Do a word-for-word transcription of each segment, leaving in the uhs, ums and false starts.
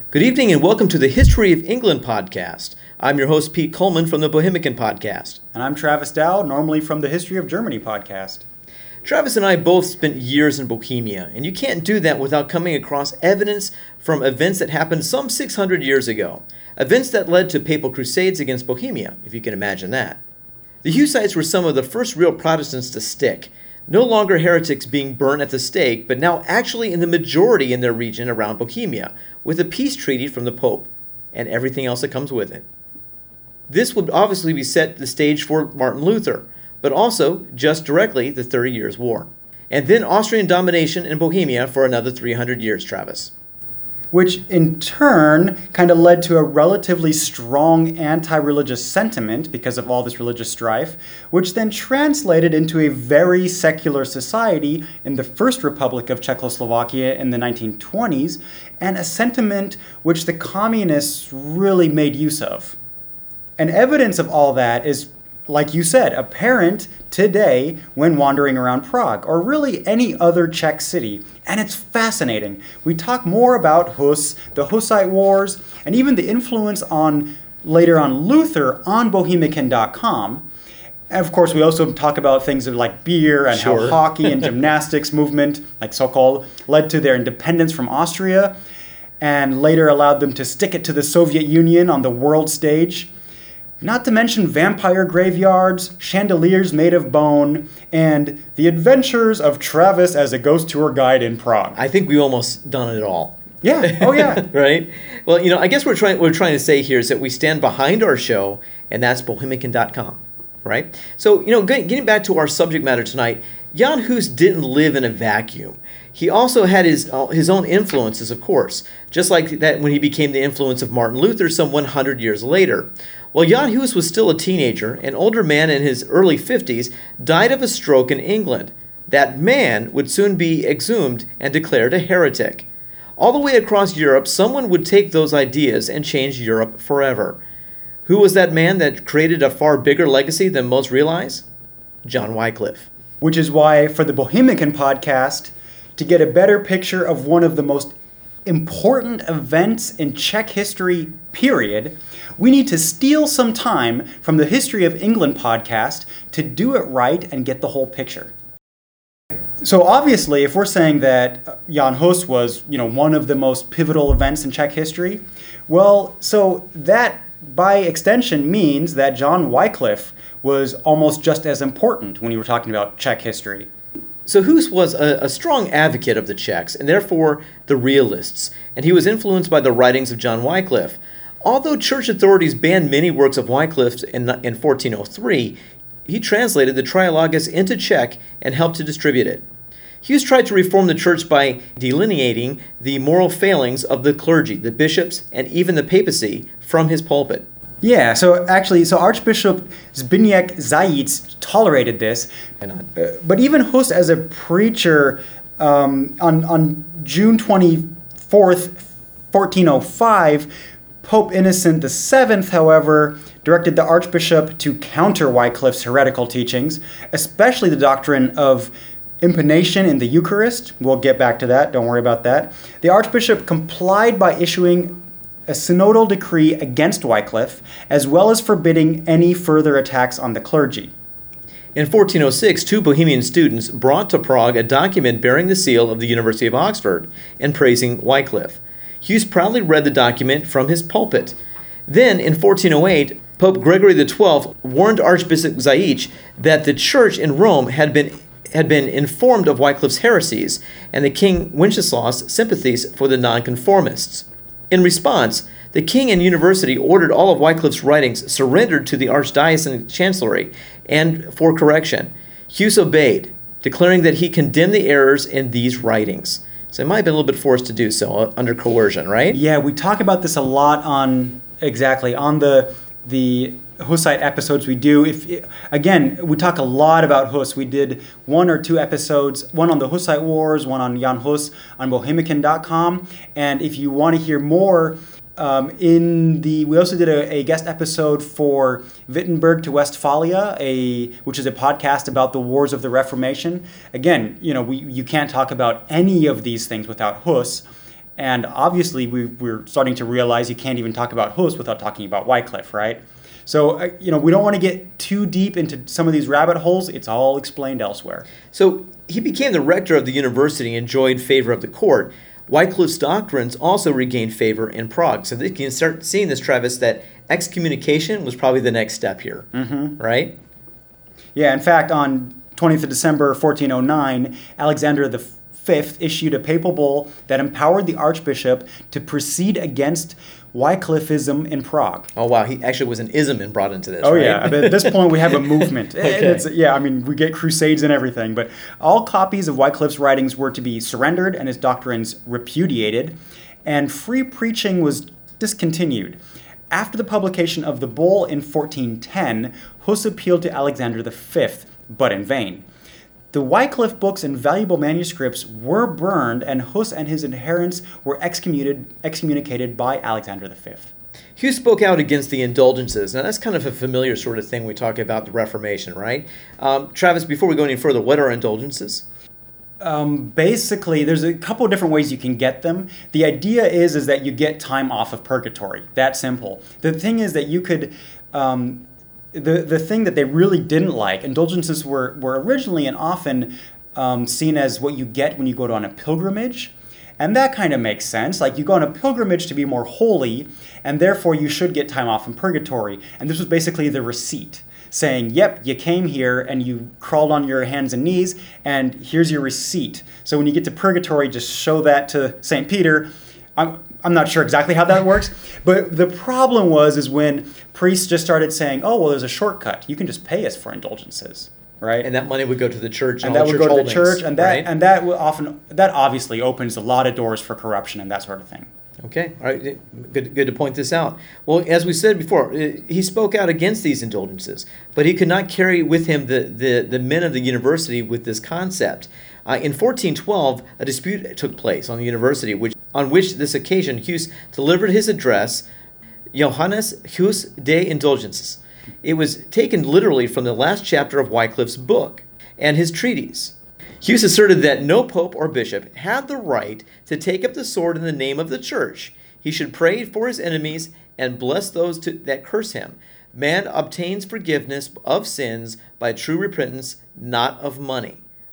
Good evening and welcome to the History of England podcast. I'm your host, Pete Coleman from the Bohemican podcast. And I'm Travis Dow, normally from the History of Germany podcast. Travis and I both spent years in Bohemia, and you can't do that without coming across evidence from events that happened some six hundred years ago. Events that led to papal crusades against Bohemia, if you can imagine that. The Hussites were some of the first real Protestants to stick. No longer heretics being burned at the stake, but now actually in the majority in their region around Bohemia, with a peace treaty from the Pope, and everything else that comes with it. This would obviously be set the stage for Martin Luther, but also, just directly, the Thirty Years' War. And then Austrian domination in Bohemia for another three hundred years, Travis. Which in turn kind of led to a relatively strong anti-religious sentiment because of all this religious strife, which then translated into a very secular society in the First Republic of Czechoslovakia in the nineteen twenties, and a sentiment which the communists really made use of. And evidence of all that is, like you said, apparent today when wandering around Prague, or really any other Czech city. And it's fascinating. We talk more about Hus, the Hussite Wars, and even the influence on, later on, Luther on Bohemican dot com. And of course, we also talk about things like beer and Sure. how hockey and gymnastics movement, like so-called, led to their independence from Austria, and later allowed them to stick it to the Soviet Union on the world stage. Not to mention vampire graveyards, chandeliers made of bone, and the adventures of Travis as a ghost tour guide in Prague. I think we've almost done it all. Yeah, oh yeah. Right? Well, you know, I guess we're trying what we're trying to say here is that we stand behind our show, and that's Bohemican dot com, right? So, you know, getting getting back to our subject matter tonight, Jan Hus didn't live in a vacuum. He also had his uh, his own influences, of course, just like that when he became the influence of Martin Luther some one hundred years later. While Jan Hus was still a teenager, an older man in his early fifties died of a stroke in England. That man would soon be exhumed and declared a heretic. All the way across Europe, someone would take those ideas and change Europe forever. Who was that man that created a far bigger legacy than most realize? John Wycliffe. Which is why, for the Bohemican podcast, to get a better picture of one of the most important events in Czech history, period, we need to steal some time from the History of England podcast to do it right and get the whole picture. So obviously, if we're saying that Jan Hus was, you know, one of the most pivotal events in Czech history, well, so that by extension means that John Wycliffe was almost just as important when you were talking about Czech history. So Hus was a, a strong advocate of the Czechs, and therefore the realists, and he was influenced by the writings of John Wycliffe. Although church authorities banned many works of Wycliffe's in, in fourteen oh three, he translated the Trialogus into Czech and helped to distribute it. Hus tried to reform the church by delineating the moral failings of the clergy, the bishops, and even the papacy from his pulpit. Yeah, so actually, so Archbishop Zbigniew Zajíc tolerated this, uh, but even Hus as a preacher um, on, on June twenty-fourth, fourteen oh five, Pope Innocent the Seventh, however, directed the Archbishop to counter Wycliffe's heretical teachings, especially the doctrine of impanation in the Eucharist. We'll get back to that, don't worry about that. The Archbishop complied by issuing a synodal decree against Wycliffe, as well as forbidding any further attacks on the clergy. In fourteen oh six, two Bohemian students brought to Prague a document bearing the seal of the University of Oxford and praising Wycliffe. Hus proudly read the document from his pulpit. Then, in fourteen oh eight, Pope Gregory the Twelfth warned Archbishop Zajíc that the church in Rome had been had been informed of Wycliffe's heresies and the King Wenceslaus' sympathies for the nonconformists. In response, the king and university ordered all of Wycliffe's writings surrendered to the archdiocesan chancellery and for correction. Hus obeyed, declaring that he condemned the errors in these writings. So it might have been a little bit forced to do so under coercion, right? Yeah, we talk about this a lot on, exactly, on the the Hussite episodes we do. If again, we talk a lot about Hus. We did one or two episodes, one on the Hussite Wars, one on Jan Hus on Bohemican dot com. And if you want to hear more, um, in the we also did a, a guest episode for Wittenberg to Westphalia, a which is a podcast about the wars of the Reformation. Again, you know, we you can't talk about any of these things without Hus. And obviously, we, we're starting to realize you can't even talk about Hus without talking about Wycliffe, right? So, uh, you know, we don't want to get too deep into some of these rabbit holes. It's all explained elsewhere. So he became the rector of the university and enjoyed favor of the court. Wycliffe's doctrines also regained favor in Prague. So you can start seeing this, Travis, that excommunication was probably the next step here, mm-hmm. right? Yeah, in fact, on twentieth of December, fourteen oh nine, Alexander the Fifth issued a papal bull that empowered the archbishop to proceed against Wycliffism in Prague. Oh, wow. He actually was an ism and brought into this, Oh, right? yeah. But at this point, we have a movement. Okay. And it's, yeah, I mean, we get crusades and everything. But all copies of Wycliffe's writings were to be surrendered and his doctrines repudiated. And free preaching was discontinued. After the publication of the bull in fourteen ten, Hus appealed to Alexander the Fifth, but in vain. The Wycliffe books and valuable manuscripts were burned, and Hus and his adherents were excommunicated, excommunicated by Alexander the Fifth. Hugh spoke out against the indulgences. Now, that's kind of a familiar sort of thing we talk about the Reformation, right? Um, Travis, before we go any further, what are indulgences? Um, basically, there's a couple of different ways you can get them. The idea is, is that you get time off of purgatory. That simple. The thing is that you could... Um, The the thing that they really didn't like, indulgences were, were originally and often um, seen as what you get when you go on a pilgrimage. And that kind of makes sense. Like, you go on a pilgrimage to be more holy, and therefore you should get time off in purgatory. And this was basically the receipt, saying, yep, you came here and you crawled on your hands and knees, and here's your receipt. So when you get to purgatory, just show that to Saint Peter. I'm, I'm not sure exactly how that works, but the problem was is when priests just started saying, oh, well, there's a shortcut. You can just pay us for indulgences, right? And that money would go to the church and, and all that the would church go to the holdings, church, and that right? and that will often that obviously opens a lot of doors for corruption and that sort of thing. Okay, all right, good, good to point this out. Well, as we said before, he spoke out against these indulgences, but he could not carry with him the, the, the men of the university with this concept. Uh, in fourteen twelve, a dispute took place on the university, which on which this occasion Hus delivered his address, Johannes Hus de Indulgences. It was taken literally from the last chapter of Wycliffe's book and his treatise. Hus asserted that no pope or bishop had the right to take up the sword in the name of the church. He should pray for his enemies and bless those to, that curse him. Man obtains forgiveness of sins by true repentance, not of money.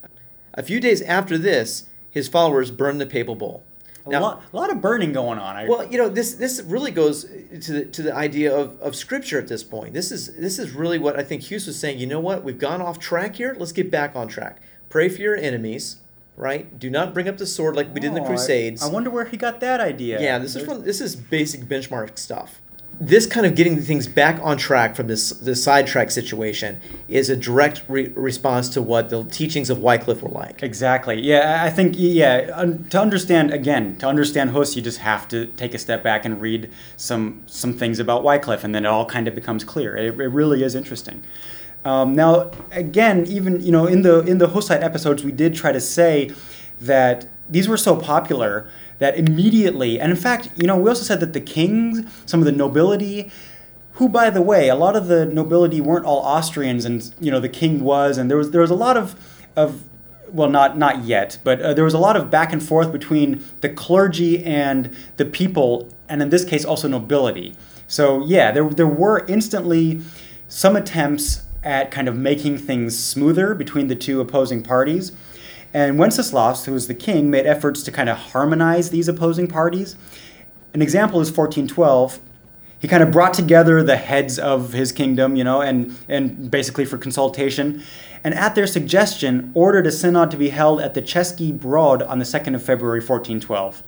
A few days after this, his followers burned the papal bull. Now, a, lot, a lot of burning going on. I, well, you know, this this really goes to the to the idea of, of Scripture at this point. This is this is really what I think Hus was saying. You know what? We've gone off track here. Let's get back on track. Pray for your enemies, right? Do not bring up the sword like we did in the Oh, Crusades. I, I wonder where he got that idea. Yeah, this is from this is basic benchmark stuff. This kind of getting things back on track from this this sidetrack situation is a direct re- response to what the teachings of Wycliffe were like. Exactly. Yeah, I think, yeah, un- to understand, again, to understand Hus, you just have to take a step back and read some some things about Wycliffe, and then it all kind of becomes clear. It, it really is interesting. Um, now, again, even, you know, in the in the Hussite episodes, we did try to say that these were so popular that immediately, and in fact, you know, we also said that the kings, some of the nobility, who, by the way, a lot of the nobility weren't all Austrians, and, you know, the king was, and there was there was a lot of, of well, not not yet, but uh, there was a lot of back and forth between the clergy and the people, and in this case, also nobility. So, yeah, there there were instantly some attempts at kind of making things smoother between the two opposing parties. And Wenceslaus, who was the king, made efforts to kind of harmonize these opposing parties. An example is fourteen twelve. He kind of brought together the heads of his kingdom, you know, and, and basically for consultation. And at their suggestion, ordered a synod to be held at the Český Brod on the second of February, fourteen twelve.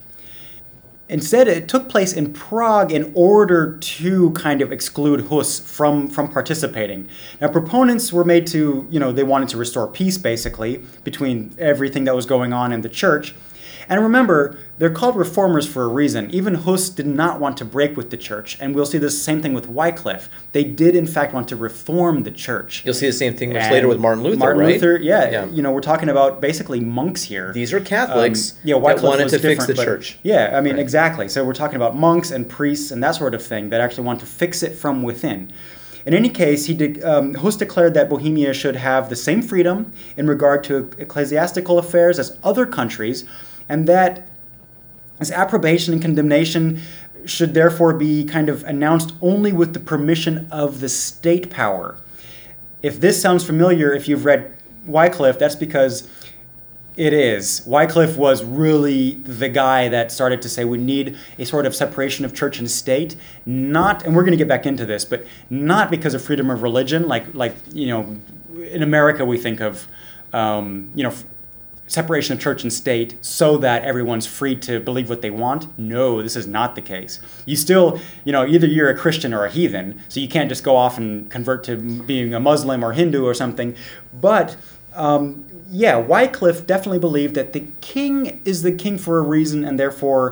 Instead, it took place in Prague in order to kind of exclude Hus from, from participating. Now, proponents were made to, you know, they wanted to restore peace, basically, between everything that was going on in the church. And remember, they're called reformers for a reason. Even Hus did not want to break with the church. And we'll see the same thing with Wycliffe. They did, in fact, want to reform the church. You'll see the same thing much later with Martin Luther, Martin right? Luther, yeah, Yeah. You know, we're talking about basically monks here. These are Catholics Um, yeah, that Wycliffe wanted was to fix different, the but- church. Yeah, I mean, Right. exactly. So we're talking about monks and priests and that sort of thing that actually want to fix it from within. In any case, he de- um, Hus declared that Bohemia should have the same freedom in regard to ecclesiastical affairs as other countries, and that This approbation and condemnation should therefore be kind of announced only with the permission of the state power. If this sounds familiar, if you've read Wycliffe, that's because it is. Wycliffe was really the guy that started to say we need a sort of separation of church and state, not, and we're going to get back into this, but not because of freedom of religion, like, like you know, in America we think of, um, you know, separation of church and state so that everyone's free to believe what they want. No, this is not the case. You still, you know, either you're a Christian or a heathen, so you can't just go off and convert to being a Muslim or Hindu or something. But, um, yeah, Wycliffe definitely believed that the king is the king for a reason, and therefore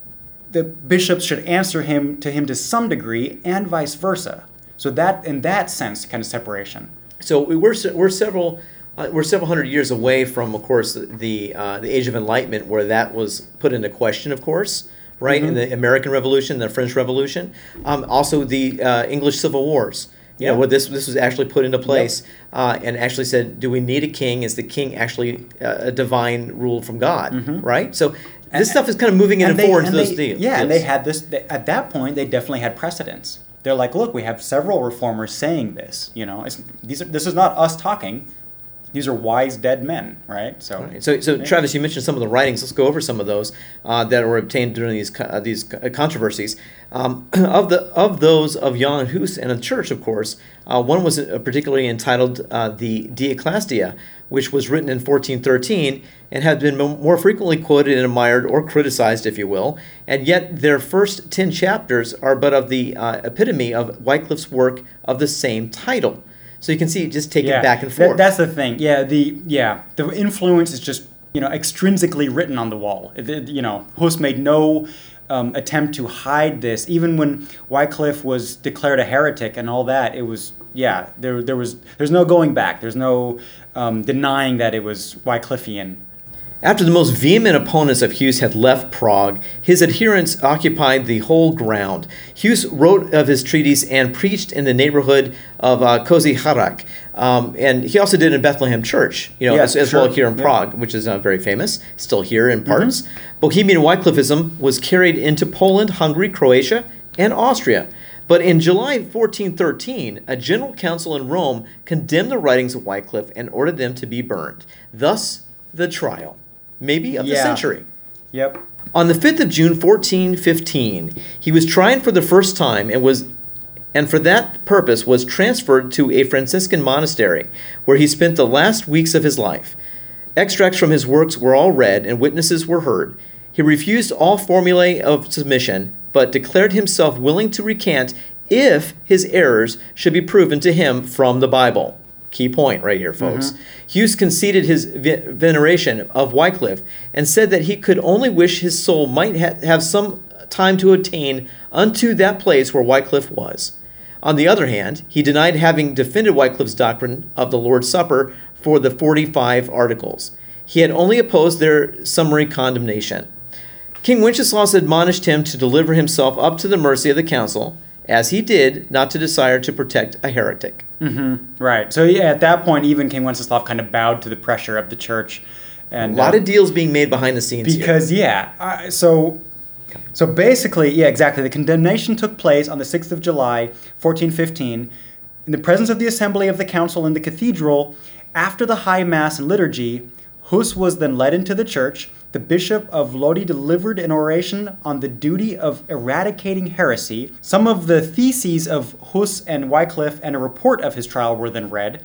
the bishops should answer him to him to some degree, and vice versa. So that, in that sense, kind of separation. So we're we're several uh, we're several hundred years away from, of course, the uh, the Age of Enlightenment, where that was put into question, of course, right? Mm-hmm. In the American Revolution, the French Revolution, um, also the uh, English Civil Wars. You know, where this this was actually put into place, yep. uh, and actually said, do we need a king? Is the king actually uh, a divine rule from God, mm-hmm. right? So this and, stuff is kind of moving in and, and forward to those deals. Yeah, and they had this, they, at that point, they definitely had precedents. They're like, look, we have several reformers saying this, you know. It's, these are, this is not us talking. These are wise dead men, right? So, right. so, so yeah. Travis, you mentioned some of the writings. Let's go over some of those uh, that were obtained during these uh, these controversies. Um, of the of those of Jan Hus and the church, of course, uh, one was particularly entitled uh, the De Ecclesia, which was written in fourteen thirteen and had been more frequently quoted and admired or criticized, if you will. And yet, their first ten chapters are but of the uh, epitome of Wycliffe's work of the same title. So you can see it just taking yeah, back and forth. That, that's the thing. Yeah, the yeah the influence is just you know extrinsically written on the wall. It, it, you know, Hus made no um, attempt to hide this. Even when Wycliffe was declared a heretic and all that, it was yeah there there was there's no going back. There's no um, denying that it was Wycliffean. After the most vehement opponents of Hus had left Prague, his adherents occupied the whole ground. Hus wrote of his treatise and preached in the neighborhood of uh, Kozy Harak. Um, and he also did in Bethlehem Church, you know, yeah, as, as sure. well here in yeah. Prague, which is uh, very famous, still here in parts. Mm-hmm. Bohemian Wycliffism was carried into Poland, Hungary, Croatia, and Austria. But in July fourteen thirteen, a general council in Rome condemned the writings of Wycliffe and ordered them to be burned. Thus, the trial. Maybe of yeah. the century. Yep. On the fifth of June, fourteen fifteen, he was tried for the first time and was, and for that purpose was transferred to a Franciscan monastery, where he spent the last weeks of his life. Extracts from his works were all read and witnesses were heard. He refused all formulae of submission, but declared himself willing to recant if his errors should be proven to him from the Bible. Key point right here, folks. Mm-hmm. Hus conceded his veneration of Wycliffe and said that he could only wish his soul might ha- have some time to attain unto that place where Wycliffe was. On the other hand, he denied having defended Wycliffe's doctrine of the Lord's Supper for the forty-five Articles. He had only opposed their summary condemnation. King Wenceslaus admonished him to deliver himself up to the mercy of the council, as he did, not to desire to protect a heretic. Mm-hmm. Right. So yeah, at that point, even King Wenceslaus kind of bowed to the pressure of the church, and a lot um, of deals being made behind the scenes. Because here. yeah, uh, so so basically, yeah, exactly. The condemnation took place on the sixth of July, fourteen fifteen, in the presence of the assembly of the council in the cathedral. After the high mass and liturgy, Hus was then led into the church. The Bishop of Lodi delivered an oration on the duty of eradicating heresy. Some of the theses of Hus and Wycliffe and a report of his trial were then read.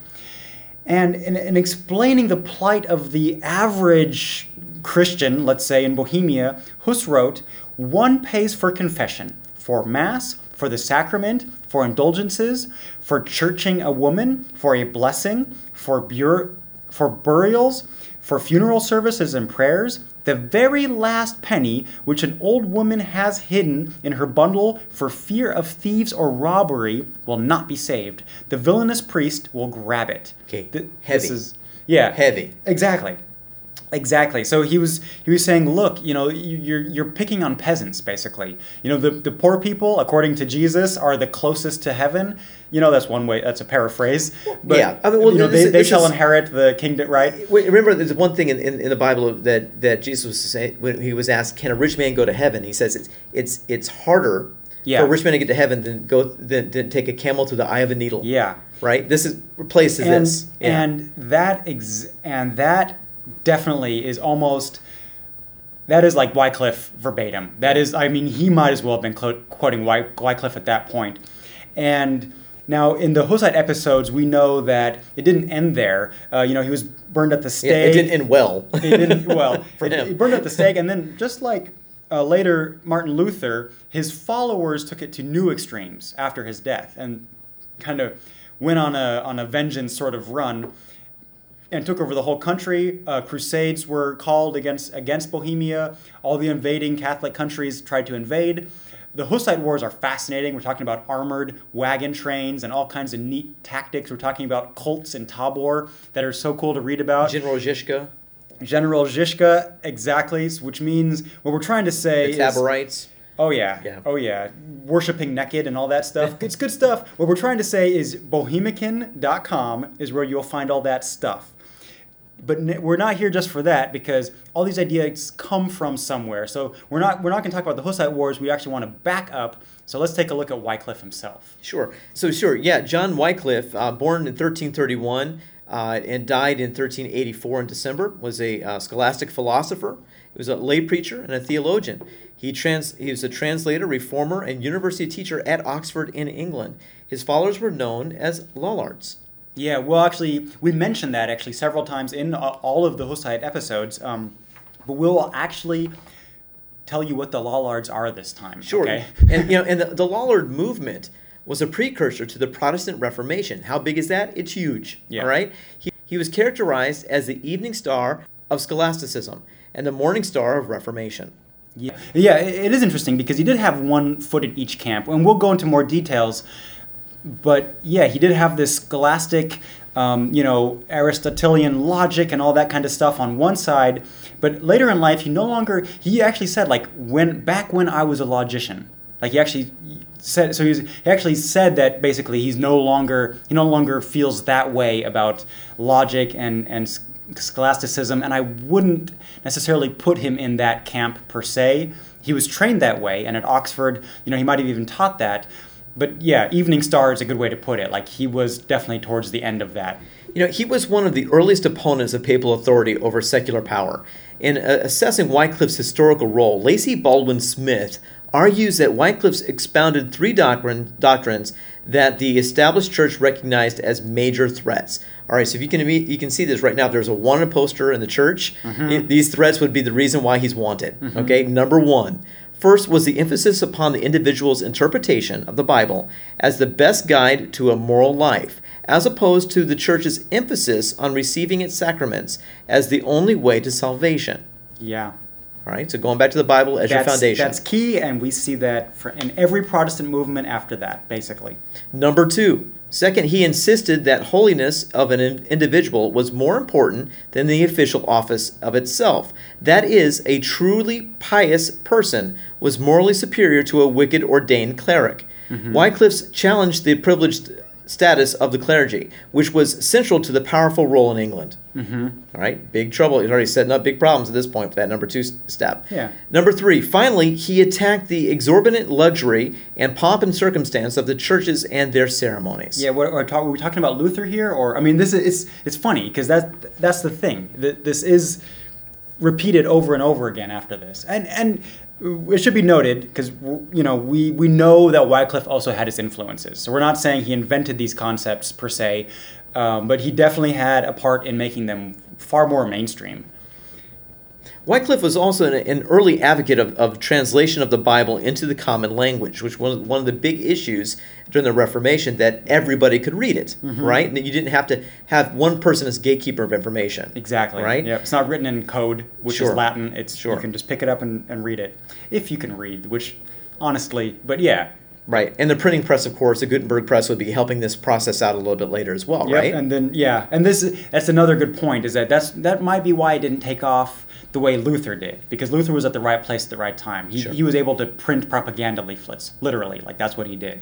And in, in explaining the plight of the average Christian, let's say in Bohemia, Hus wrote, "One pays for confession, for Mass, for the sacrament, for indulgences, for churching a woman, for a blessing, for, bur- for burials, for funeral services and prayers, the very last penny which an old woman has hidden in her bundle for fear of thieves or robbery will not be saved. The villainous priest will grab it." Okay, Th- heavy. This is, yeah. Heavy. Exactly. Exactly. So he was he was saying, look, you know, you- you're you're picking on peasants, basically. You know, the, the poor people, according to Jesus, are the closest to heaven. You know, that's one way. That's a paraphrase. But, yeah, I mean, well, you know, this they, is- they this shall is- inherit the kingdom, right? Wait, remember, there's one thing in, in, in the Bible that, that Jesus was saying when he was asked, "Can a rich man go to heaven?" He says it's it's it's harder Yeah. for a rich man to get to heaven than go than, than take a camel to the eye of a needle. Yeah. Right. This is replaces And this. Yeah. and that ex- and that definitely is almost. That is like Wycliffe verbatim. That is, I mean, he might as well have been clo- quoting Wy- Wycliffe at that point. And now in the Hussite episodes, we know that it didn't end there. Uh, you know, he was burned at the stake. Yeah, it didn't end well. It didn't, well, For it- him. he burned at the stake, and then just like uh, later Martin Luther, his followers took it to new extremes after his death, and kind of went on a on a vengeance sort of run, and took over the whole country. Uh, crusades were called against against Bohemia. All the invading Catholic countries tried to invade. The Hussite Wars are fascinating. We're talking about armored wagon trains and all kinds of neat tactics. We're talking about cults in Tabor that are so cool to read about. General Zizka, General Zizka, exactly, which means what we're trying to say the is... Taborites. Oh yeah. Yeah. Oh yeah. Worshipping naked and all that stuff. It's good stuff. What we're trying to say is bohemican dot com is where you'll find all that stuff. But n- we're not here just for that, because all these ideas come from somewhere. So we're not we're not going to talk about the Hussite Wars. We actually want to back up. So let's take a look at Wycliffe himself. Sure. So sure, yeah, John Wycliffe, uh, born in thirteen thirty-one uh, and died in thirteen eighty-four in December, was a uh, scholastic philosopher. He was a lay preacher and a theologian. He trans he was a translator, reformer, and university teacher at Oxford in England. His followers were known as Lollards. Yeah, well, actually, we mentioned that actually several times in uh, all of the Hussite episodes, um, but we'll actually tell you what the Lollards are this time. Sure. Okay? And you know, and the, the Lollard movement was a precursor to the Protestant Reformation. How big is that? It's huge. Yeah. All right. He, he was characterized as the evening star of scholasticism and the morning star of Reformation. Yeah, yeah, it it is interesting because he did have one foot in each camp, and we'll go into more details. But yeah, he did have this scholastic, um, you know, Aristotelian logic and all that kind of stuff on one side. But later in life, he no longer. He actually said, like, when back when I was a logician, like he actually said. So he, was, he actually said that basically he's no longer he no longer feels that way about logic and and scholasticism, and I wouldn't necessarily put him in that camp per se. He was trained that way, and at Oxford, you know, he might have even taught that. But yeah, evening star is a good way to put it. Like, he was definitely towards the end of that. You know, he was one of the earliest opponents of papal authority over secular power. In uh, assessing Wycliffe's historical role, Lacey Baldwin Smith argues that Wycliffe's expounded three doctrine, doctrines that the established church recognized as major threats. All right, so if you can you can see this right now, there's a wanted poster in the church. Mm-hmm. It- these threats would be the reason why he's wanted. Mm-hmm. Okay, number one. First was the emphasis upon the individual's interpretation of the Bible as the best guide to a moral life, as opposed to the church's emphasis on receiving its sacraments as the only way to salvation. Yeah. All right, so going back to the Bible as your That's, foundation. that's key, and we see that for, in every Protestant movement after that, basically. Number two. Second, he insisted that holiness of an in- individual was more important than the official office of itself. That is, a truly pious person was morally superior to a wicked ordained cleric. Mm-hmm. Wycliffe challenged the privileged status of the clergy, which was central to the powerful role in England. Mm-hmm. All right, big trouble. He's already setting up big problems at this point for that number two s- step. Yeah. Number three, finally, he attacked the exorbitant luxury and pomp and circumstance of the churches and their ceremonies. Yeah, what, what, talk, were we talking about Luther here? Or, I mean, this is, it's, it's funny, because that, that's the thing. Th- This is repeated over and over again after this. And and it should be noted, because, you know, we, we know that Wycliffe also had his influences. So we're not saying he invented these concepts per se, um, but he definitely had a part in making them far more mainstream. Wycliffe was also an, an early advocate of, of translation of the Bible into the common language, which was one of the big issues during the Reformation, that everybody could read it, Mm-hmm. right? And that you didn't have to have one person as gatekeeper of information. Exactly. Right? Yeah, it's not written in code, which Sure. is Latin. It's Sure. You can just pick it up and, and read it, if you can read, which honestly, but yeah. Right, and the printing press, of course, the Gutenberg press would be helping this process out a little bit later as well, Yep, right? and then yeah, and this is that's another good point. Is that that's that might be why it didn't take off the way Luther did, because Luther was at the right place at the right time. He Sure. he was able to print propaganda leaflets, literally, like that's what he did.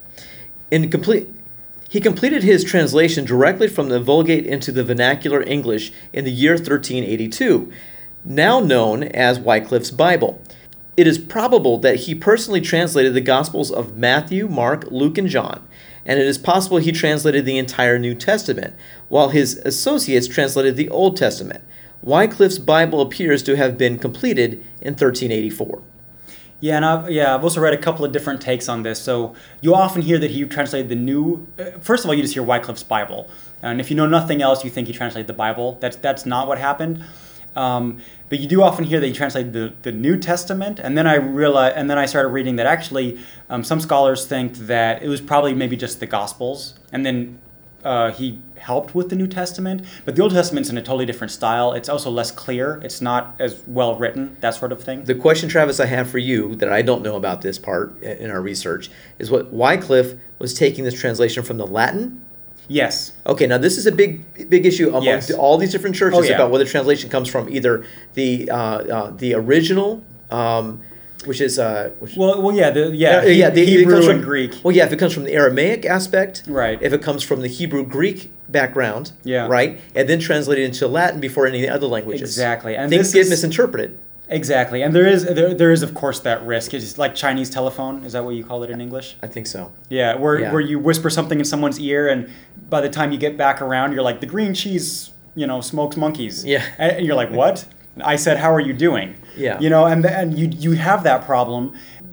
In complete, he completed his translation directly from the Vulgate into the vernacular English in the year thirteen eighty-two, now known as Wycliffe's Bible. It is probable that he personally translated the Gospels of Matthew, Mark, Luke, and John, and it is possible he translated the entire New Testament, while his associates translated the Old Testament. Wycliffe's Bible appears to have been completed in thirteen eighty-four. Yeah, and I've, yeah, I've also read a couple of different takes on this. So you often hear that he translated the new. Uh, first of all, you just hear Wycliffe's Bible, and if you know nothing else, you think he translated the Bible. That's that's not what happened. Um, but you do often hear that he translated the, the New Testament, and then I realized, and then I started reading that actually um, some scholars think that it was probably maybe just the Gospels, and then uh, he helped with the New Testament. But the Old Testament's in a totally different style. It's also less clear. It's not as well written, that sort of thing. The question, Travis, I have for you that I don't know about this part in our research is what Wycliffe was taking this translation from the Latin. Yes. Okay, now this is a big, big issue among Yes. all these different churches Oh, yeah. about whether translation comes from either the uh, uh, the original, um, which is uh, which, Well, well, yeah, the, yeah, uh, yeah, the, it Hebrew comes from, and Greek. Well, yeah, if it comes from the Aramaic aspect, Right. If it comes from the Hebrew Greek background, Yeah. right, and then translated into Latin before any of the other languages, Exactly, and things this get is- misinterpreted. Exactly, and there is there, there is of course that risk. It's like Chinese telephone. Is that what you call it in English? I think so. Yeah, where Yeah. where you whisper something in someone's ear, and by the time you get back around, you're like, the green cheese, you know, smokes monkeys. Yeah. And you're like, what? I said, how are you doing? Yeah. You know, and and you you have that problem.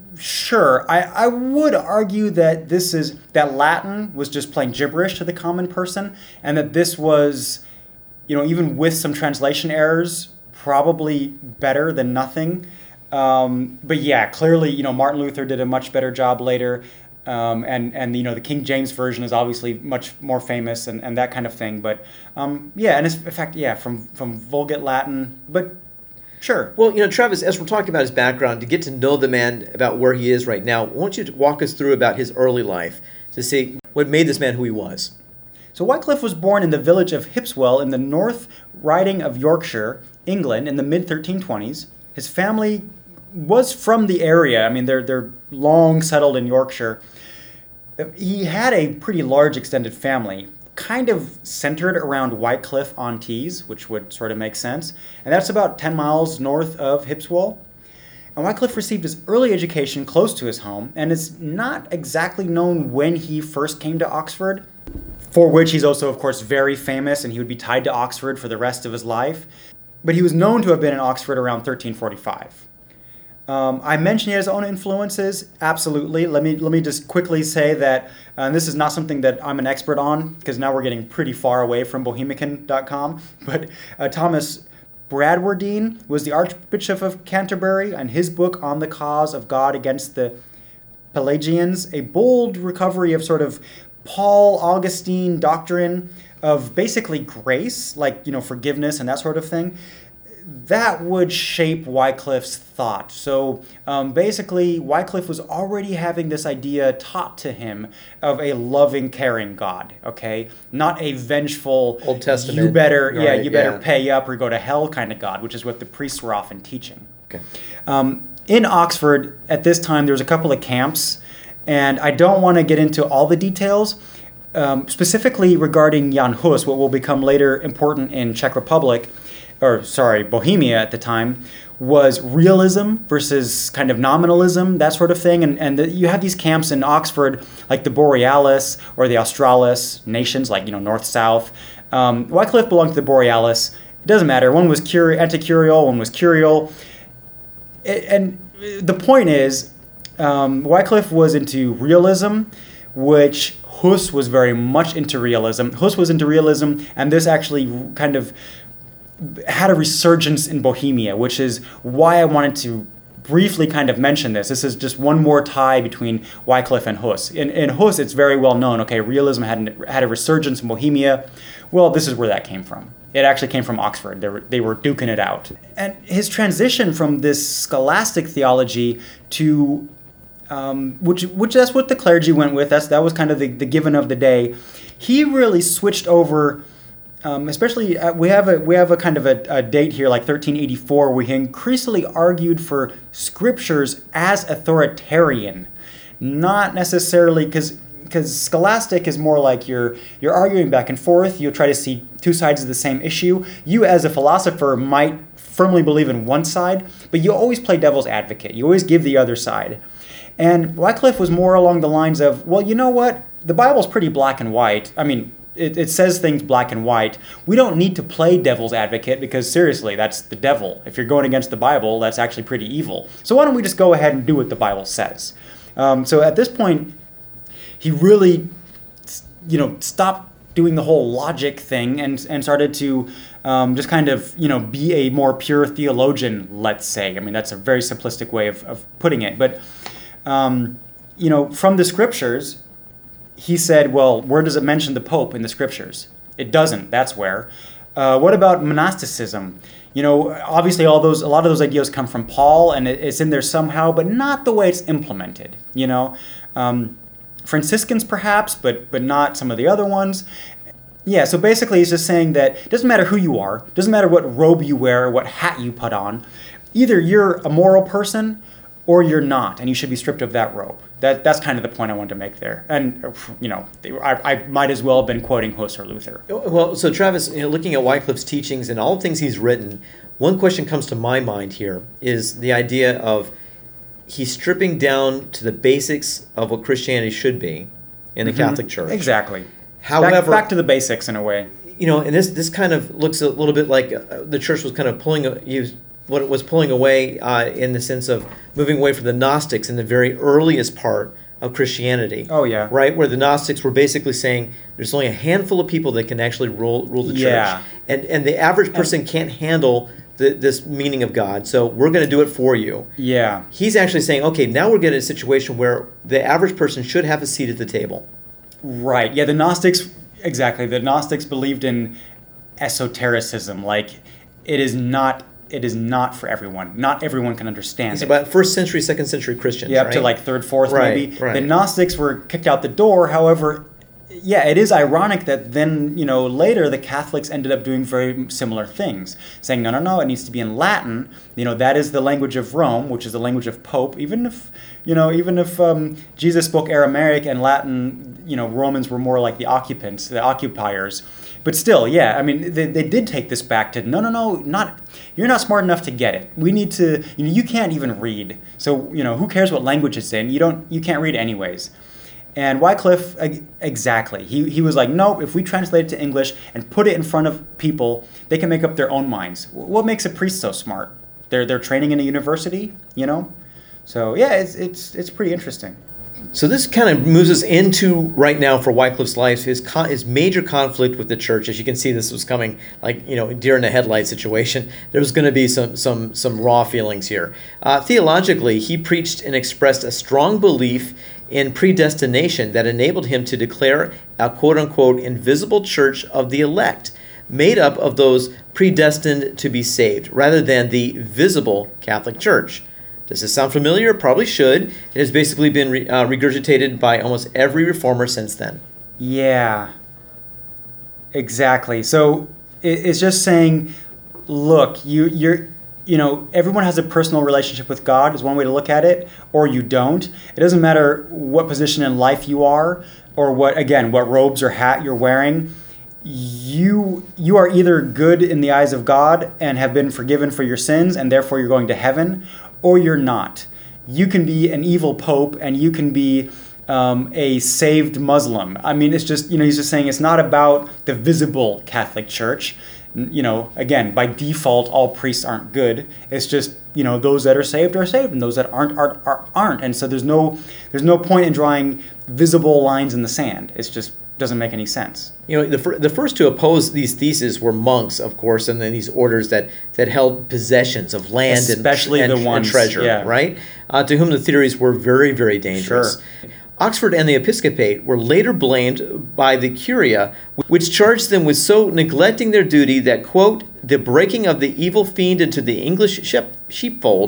Sure, I, I would argue that this is that Latin was just plain gibberish to the common person, and that this was, you know, even with some translation errors, probably better than nothing. Um, but yeah, clearly, you know, Martin Luther did a much better job later. Um, and, and, you know, the King James Version is obviously much more famous and, and that kind of thing. But, um, yeah, and it's, in fact, yeah, from, from Vulgate Latin, but sure. Well, you know, Travis, as we're talking about his background, to get to know the man about where he is right now, I want you to walk us through about his early life to see what made this man who he was. So Wycliffe was born in the village of Hipswell in the North Riding of Yorkshire, England, in the mid thirteen twenties. His family was from the area. I mean, they're they're long settled in Yorkshire. He had a pretty large extended family, kind of centered around Wycliffe on Tees, which would sort of make sense. And that's about ten miles north of Hipswell. And Wycliffe received his early education close to his home, and it's not exactly known when he first came to Oxford, for which he's also, of course, very famous, and he would be tied to Oxford for the rest of his life. But he was known to have been in Oxford around thirteen forty-five. Um, I mentioned he had his own influences. Absolutely. Let me let me just quickly say that, uh, and this is not something that I'm an expert on, because now we're getting pretty far away from Bohemican dot com. But uh, Thomas Bradwardine was the Archbishop of Canterbury, and his book On the Cause of God Against the Pelagians, a bold recovery of sort of Paul Augustine doctrine of basically grace, like, you know, forgiveness and that sort of thing. That would shape Wycliffe's thought. So um, basically, Wycliffe was already having this idea taught to him of a loving, caring God, okay? Not a vengeful, Old Testament. you better, yeah, Right, you better yeah. pay up or go to hell kind of God, which is what the priests were often teaching. Okay. Um, in Oxford, at this time, there was a couple of camps, and I don't want to get into all the details, um, specifically regarding Jan Hus, what will become later important in Czech Republic, or sorry, Bohemia at the time, was realism versus kind of nominalism, that sort of thing. And, and the, you have these camps in Oxford, like the Borealis or the Australis nations, like, you know, north-south. Um, Wycliffe belonged to the Borealis. It doesn't matter. One was curi- anti-curial, one was curial. It, and the point is, um, Wycliffe was into realism, which Hus was very much into realism. Hus was into realism, and this actually kind of had a resurgence in Bohemia, which is why I wanted to briefly kind of mention this. This is just one more tie between Wycliffe and Hus. In, in Hus, it's very well known, okay, realism had, an, had a resurgence in Bohemia. Well, this is where that came from. It actually came from Oxford. They were, they were duking it out. And his transition from this scholastic theology to um, which which that's what the clergy went with. That's that was kind of the, the given of the day. He really switched over. Um, especially, uh, we have a we have a kind of a, a date here, like thirteen eighty-four, where he increasingly argued for scriptures as authoritarian, not necessarily because because scholastic is more like you're you're arguing back and forth. You try to see two sides of the same issue. You, as a philosopher, might firmly believe in one side, but you always play devil's advocate. You always give the other side. And Wycliffe was more along the lines of, well, you know what? The Bible's pretty black and white. I mean. It, it says things black and white. We don't need to play devil's advocate because, seriously, that's the devil. If you're going against the Bible, that's actually pretty evil. So why don't we just go ahead and do what the Bible says? Um, so at this point, he really, you know, stopped doing the whole logic thing and and started to um, just kind of, you know, be a more pure theologian, let's say. I mean, that's a very simplistic way of, of putting it. But, um, you know, from the scriptures, he said, well, where does it mention the Pope in the scriptures? It doesn't. That's where. Uh, what about monasticism? You know, obviously, all those a lot of those ideas come from Paul, and it, it's in there somehow, but not the way it's implemented. You know, um, Franciscans perhaps, but but not some of the other ones. Yeah. So basically, he's just saying that it doesn't matter who you are, doesn't matter what robe you wear, or what hat you put on. Either you're a moral person, or you're not, and you should be stripped of that robe. That that's kind of the point I wanted to make there. And you know, I, I might as well have been quoting Hus or Luther. Well, so Travis, you know, looking at Wycliffe's teachings and all the things he's written, one question comes to my mind here is the idea of he's stripping down to the basics of what Christianity should be in the mm-hmm. Catholic Church. Exactly. However, back, back to the basics in a way. You know, and this this kind of looks a little bit like the church was kind of pulling a, he what it was pulling away uh, in the sense of moving away from the Gnostics in the very earliest part of Christianity. Oh, yeah. Right? Where the Gnostics were basically saying there's only a handful of people that can actually rule, rule the church. Yeah. And, and the average person and, can't handle the, this meaning of God, so we're going to do it for you. Yeah. He's actually saying, okay, now we're getting a situation where the average person should have a seat at the table. Right. Yeah, the Gnostics, exactly. The Gnostics believed in esotericism, like it is not... It is not for everyone. Not everyone can understand it's it. About first century, second century Christians, yeah, up right? to like third, fourth, right, maybe. Right. The Gnostics were kicked out the door. However, yeah, it is ironic that then, you know, later the Catholics ended up doing very similar things, saying, no, no, no, it needs to be in Latin. You know, that is the language of Rome, which is the language of Pope. Even if, you know, even if um, Jesus spoke Aramaic and Latin, you know, Romans were more like the occupants, the occupiers. But still, yeah, I mean, they, they did take this back to, no, no, no, not, you're not smart enough to get it. We need to, you know, you can't even read. So, you know, who cares what language it's in? You don't, you can't read anyways. And Wycliffe, exactly, he, he was like, nope, if we translate it to English and put it in front of people, they can make up their own minds. What makes a priest so smart? They're, they're training in a university, you know? So, yeah, it's, it's, it's pretty interesting. So this kind of moves us into right now for Wycliffe's life, his con- his major conflict with the church. As you can see, this was coming like, you know, deer in the headlight situation. There was going to be some some some raw feelings here. Uh, theologically, he preached and expressed a strong belief in predestination that enabled him to declare a quote-unquote invisible church of the elect, made up of those predestined to be saved, rather than the visible Catholic Church. Does this sound familiar? Probably should. It has basically been re- uh, regurgitated by almost every reformer since then. Yeah, exactly. So it, it's just saying, look, you you're you know, everyone has a personal relationship with God is one way to look at it, or you don't. It doesn't matter what position in life you are, or what again, what robes or hat you're wearing. You you are either good in the eyes of God and have been forgiven for your sins, and therefore you're going to heaven, or you're not. You can be an evil pope, and you can be um, a saved Muslim. I mean, it's just, you know, he's just saying it's not about the visible Catholic Church. You know, again, by default, all priests aren't good. It's just, you know, those that are saved are saved, and those that aren't are, are aren't. And so there's no there's no point in drawing visible lines in the sand. It's just doesn't make any sense. You know, the fir- the first to oppose these theses were monks, of course, and then these orders that, that held possessions of land, especially and, the and, ones, and treasure, yeah. right? Uh, to whom the theories were very, very dangerous. Sure. Oxford and the Episcopate were later blamed by the Curia, which charged them with so neglecting their duty that, quote, the breaking of the evil fiend into the English sheep- sheepfold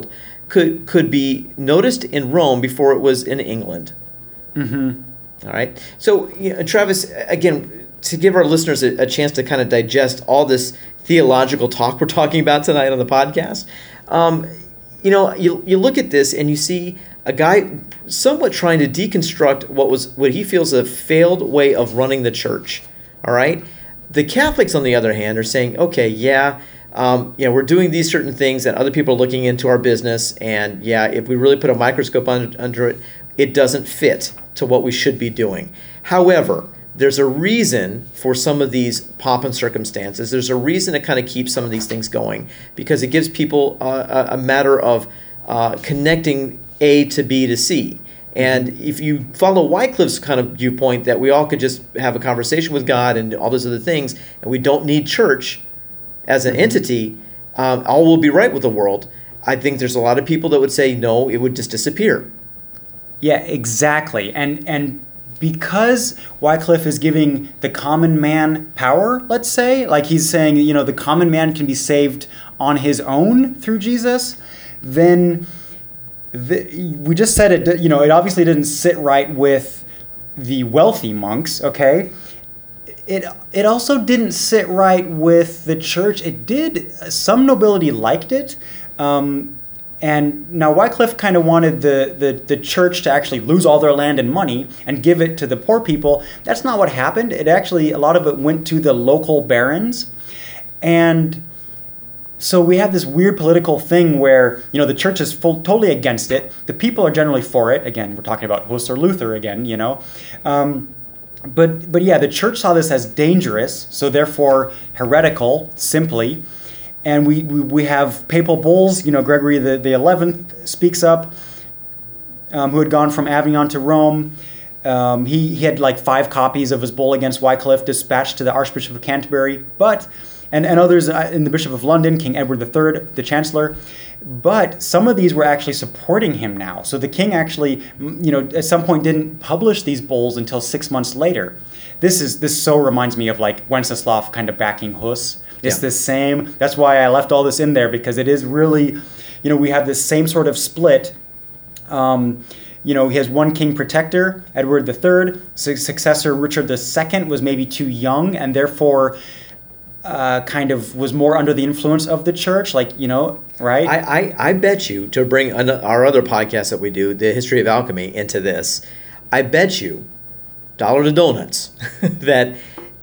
could could be noticed in Rome before it was in England. Mm-hmm. All right. So, you know, Travis, again, to give our listeners a, a chance to kind of digest all this theological talk we're talking about tonight on the podcast, um, you know, you you look at this and you see a guy somewhat trying to deconstruct what was what he feels a failed way of running the church. All right. The Catholics, on the other hand, are saying, okay, yeah, um, yeah, we're doing these certain things and other people are looking into our business. And yeah, if we really put a microscope under, under it, it doesn't fit to what we should be doing. However, there's a reason for some of these pomp and circumstances. There's a reason to kind of keep some of these things going because it gives people uh, a, a matter of uh, connecting A to B to C. And if you follow Wycliffe's kind of viewpoint that we all could just have a conversation with God and all those other things, and we don't need church as an entity, um, all will be right with the world. I think there's a lot of people that would say, no, it would just disappear. Yeah, exactly. And and because Wycliffe is giving the common man power, let's say, like he's saying, you know, the common man can be saved on his own through Jesus, then the, we just said it, you know, it obviously didn't sit right with the wealthy monks, okay? It it also didn't sit right with the church. It did, some nobility liked it, um, and now Wycliffe kind of wanted the, the, the church to actually lose all their land and money and give it to the poor people. That's not what happened. It actually, a lot of it went to the local barons. And so we have this weird political thing where, you know, the church is full, totally against it. The people are generally for it. Again, we're talking about Hus or Luther again, you know. Um, but, but yeah, the church saw this as dangerous, so therefore heretical, simply. And we, we, we have papal bulls, you know, Gregory the, the eleventh speaks up, um, who had gone from Avignon to Rome. Um, he, he had like five copies of his bull against Wycliffe dispatched to the Archbishop of Canterbury, but, and, and others in the Bishop of London, King Edward the Third, the Chancellor. But some of these were actually supporting him now. So the king actually, you know, at some point didn't publish these bulls until six months later. This is this so reminds me of like Wenceslav kind of backing Hus. It's Yeah. the same. That's why I left all this in there, because it is really, you know, we have this same sort of split. Um, you know, he has one king protector, Edward the Third. Su- successor Richard the Second was maybe too young and therefore uh, kind of was more under the influence of the church. Like, you know, right? I, I, I bet you, to bring an, our other podcast that we do, the History of Alchemy, into this, I bet you, dollar to donuts, that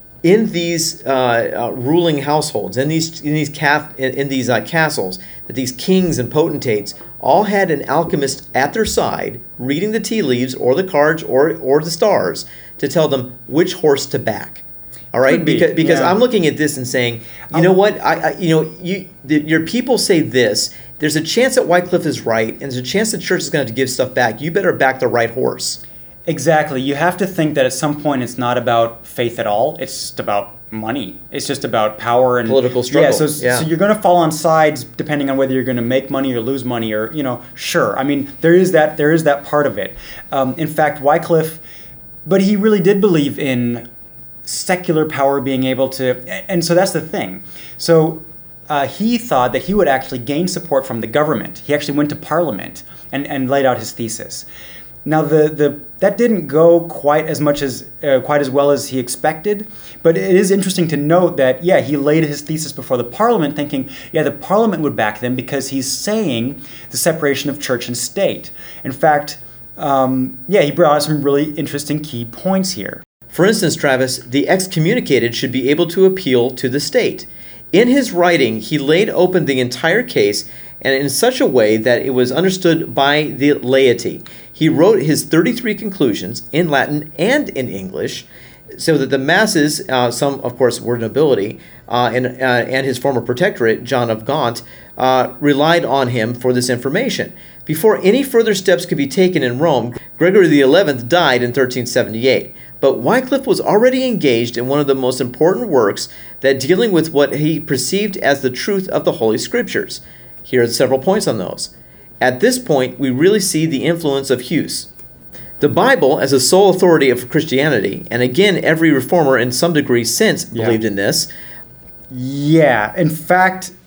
in these uh, uh, ruling households, in these in these cath- in, in these uh, castles, that these kings and potentates all had an alchemist at their side, reading the tea leaves or the cards or or the stars to tell them which horse to back. All right, Could be, because because yeah. I'm looking at this and saying, you know what, I, I you know you the, your people say this. There's a chance that Wycliffe is right, and there's a chance the church is going to have to give stuff back. You better back the right horse. Exactly. You have to think that at some point it's not about faith at all. It's just about money. It's just about power and Political struggle. Yeah. So, Yeah. so you're going to fall on sides depending on whether you're going to make money or lose money, or you know, sure. I mean, there is that there is that part of it. Um, in fact, Wycliffe, but he really did believe in secular power being able to, and so that's the thing. So uh, he thought that he would actually gain support from the government. He actually went to Parliament and, and laid out his thesis. Now, the, the that didn't go quite as much as uh, quite as well as he expected, but it is interesting to note that yeah, he laid his thesis before the Parliament, thinking yeah, the Parliament would back them because he's saying the separation of church and state. In fact, um, yeah, he brought out some really interesting key points here. For instance, Travis, the excommunicated should be able to appeal to the state. In his writing, he laid open the entire case, and in such a way that it was understood by the laity. He wrote his thirty-three conclusions in Latin and in English, so that the masses, uh, some of course were nobility, uh, and, uh, and his former protectorate, John of Gaunt, uh, relied on him for this information. Before any further steps could be taken in Rome, Gregory the Eleventh died in thirteen seventy-eight. But Wycliffe was already engaged in one of the most important works that dealing with what he perceived as the truth of the Holy Scriptures. Here are several points on those. At this point, we really see the influence of Hus. The Bible, as a sole authority of Christianity, and again, every reformer in some degree since Yeah. believed in this. Yeah, in fact,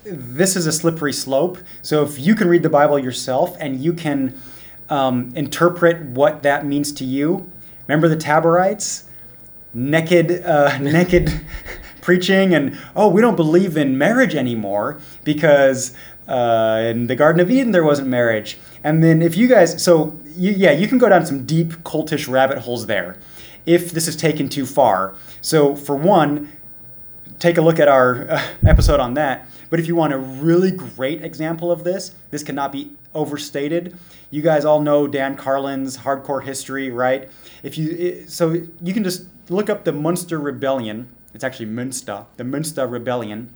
this is a slippery slope. So if you can read the Bible yourself and you can um, interpret what that means to you, remember the Taborites? Naked, uh, naked preaching and, oh, we don't believe in marriage anymore because uh, in the Garden of Eden there wasn't marriage. And then if you guys, so you, yeah, you can go down some deep cultish rabbit holes there if this is taken too far. So for one, take a look at our uh, episode on that. But if you want a really great example of this, this cannot be overstated. You guys all know Dan Carlin's Hardcore History, right? If you so you can just look up the Munster Rebellion. It's actually Münster, the Münster Rebellion.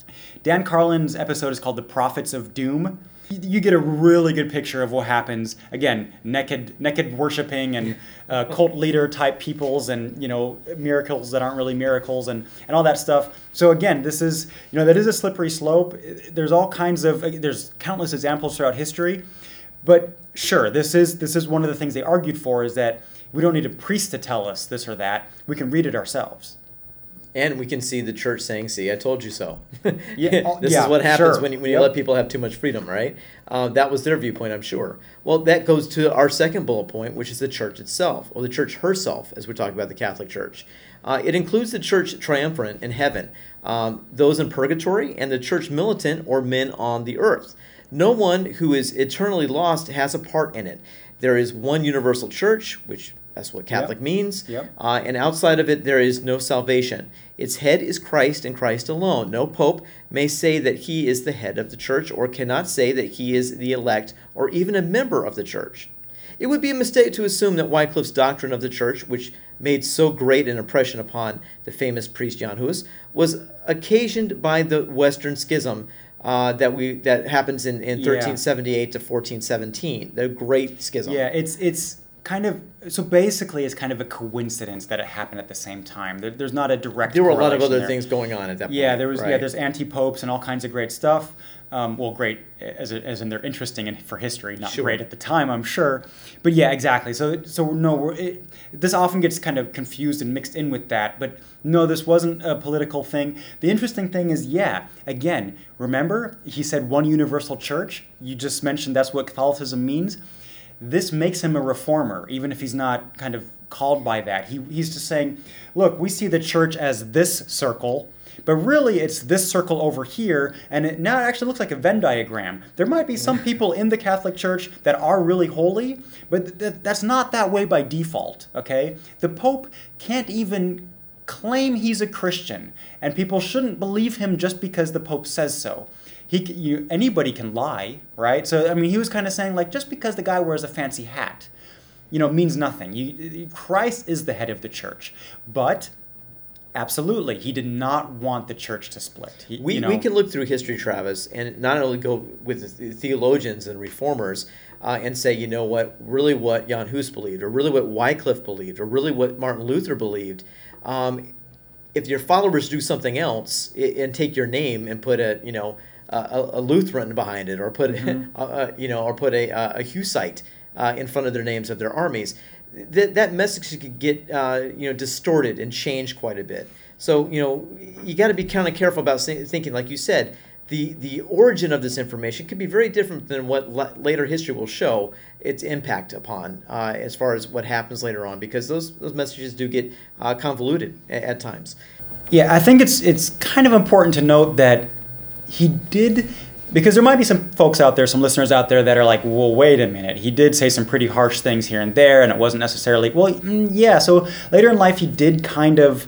Dan Carlin's episode is called The Prophets of Doom. You get a really good picture of what happens. Again, naked, naked worshiping and uh, cult leader type peoples, and you know miracles that aren't really miracles, and, and all that stuff. So again, this is you know that is a slippery slope. There's all kinds of there's countless examples throughout history, but sure, this is this is one of the things they argued for is that we don't need a priest to tell us this or that. We can read it ourselves. And we can see the church saying, see, I told you so. Yeah, oh, this yeah, is what happens sure. when, you, when Yep. you let people have too much freedom, right? Uh, that was their viewpoint, I'm sure. Well, that goes to our second bullet point, which is the church itself, or the church herself, as we're talking about the Catholic Church. Uh, it includes the church triumvirate in heaven, um, those in purgatory, and the church militant, or men on the earth. No one who is eternally lost has a part in it. There is one universal church, which that's what Catholic Yep. means. Yep. Uh, and outside of it, there is no salvation. Its head is Christ and Christ alone. No pope may say that he is the head of the church or cannot say that he is the elect or even a member of the church. It would be a mistake to assume that Wycliffe's doctrine of the church, which made so great an impression upon the famous priest Jan Hus, was occasioned by the Western Schism uh, that we that happens in, in thirteen seventy-eight to fourteen seventeen. The Great Schism. Yeah, it's it's kind of so basically it's kind of a coincidence that it happened at the same time. There, there's not a direct. There were a lot of other there. things going on at that point. Yeah, there was. Right. Yeah, there's anti-popes and all kinds of great stuff. Um, well, great as as in they're interesting in, for history, not Sure. great at the time, I'm sure. But yeah, exactly. So so no, we're, it, this often gets kind of confused and mixed in with that. But no, this wasn't a political thing. The interesting thing is, yeah, again, remember he said one universal church. You just mentioned that's what Catholicism means. This makes him a reformer, even if he's not kind of called by that. He, he's just saying, look, we see the church as this circle, but really it's this circle over here, and it now actually looks like a Venn diagram. There might be some people in the Catholic Church that are really holy, but th- that's not that way by default, okay? The Pope can't even claim he's a Christian, and people shouldn't believe him just because the Pope says so. He, you, anybody can lie, right? So, I mean, he was kind of saying, like, just because the guy wears a fancy hat, you know, means nothing. You, Christ is the head of the church. But, absolutely, he did not want the church to split. He, We, you know, we can look through history, Travis, and not only go with the theologians and reformers uh, and say, you know what, really what Jan Hus believed, or really what Wycliffe believed, or really what Martin Luther believed. Um, if your followers do something else and take your name and put a, you know, a, a Lutheran behind it, or put, mm-hmm. a, a, you know, or put a, a Hussite uh, in front of their names of their armies, that that message could get uh, you know distorted and changed quite a bit. So you know you got to be kind of careful about thinking, like you said, the the origin of this information could be very different than what la- later history will show its impact upon uh, as far as what happens later on, because those those messages do get uh, convoluted at, at times. Yeah, I think it's it's kind of important to note that he did, because there might be some folks out there, some listeners out there that are like, well, wait a minute. He did say some pretty harsh things here and there, and it wasn't necessarily, well, yeah. So later in life, he did kind of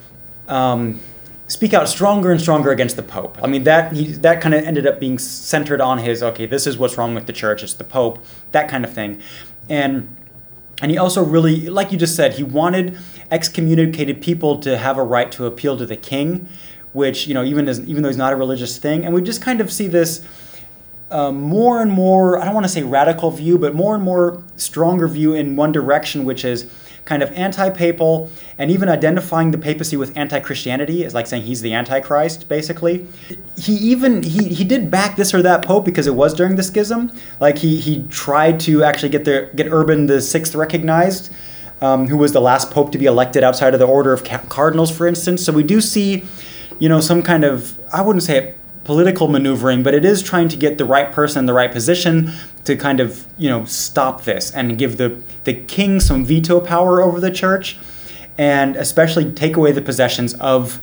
um, speak out stronger and stronger against the Pope. I mean, that he, that kind of ended up being centered on his, okay, this is what's wrong with the church. It's the Pope, that kind of thing. And and he also really, like you just said, he wanted excommunicated people to have a right to appeal to the king, which, you know, even as even though he's not a religious thing. And we just kind of see this uh, more and more, I don't want to say radical view, but more and more stronger view in one direction, which is kind of anti-papal, and even identifying the papacy with anti-Christianity is like saying he's the Antichrist, basically. He even, he, he did back this or that pope because it was during the schism. Like he he tried to actually get the get Urban the Sixth recognized, um, who was the last pope to be elected outside of the order of cardinals, for instance. So we do see, you know, some kind of, I wouldn't say political maneuvering, but it is trying to get the right person in the right position to kind of, you know, stop this and give the, the king some veto power over the church, and especially take away the possessions of,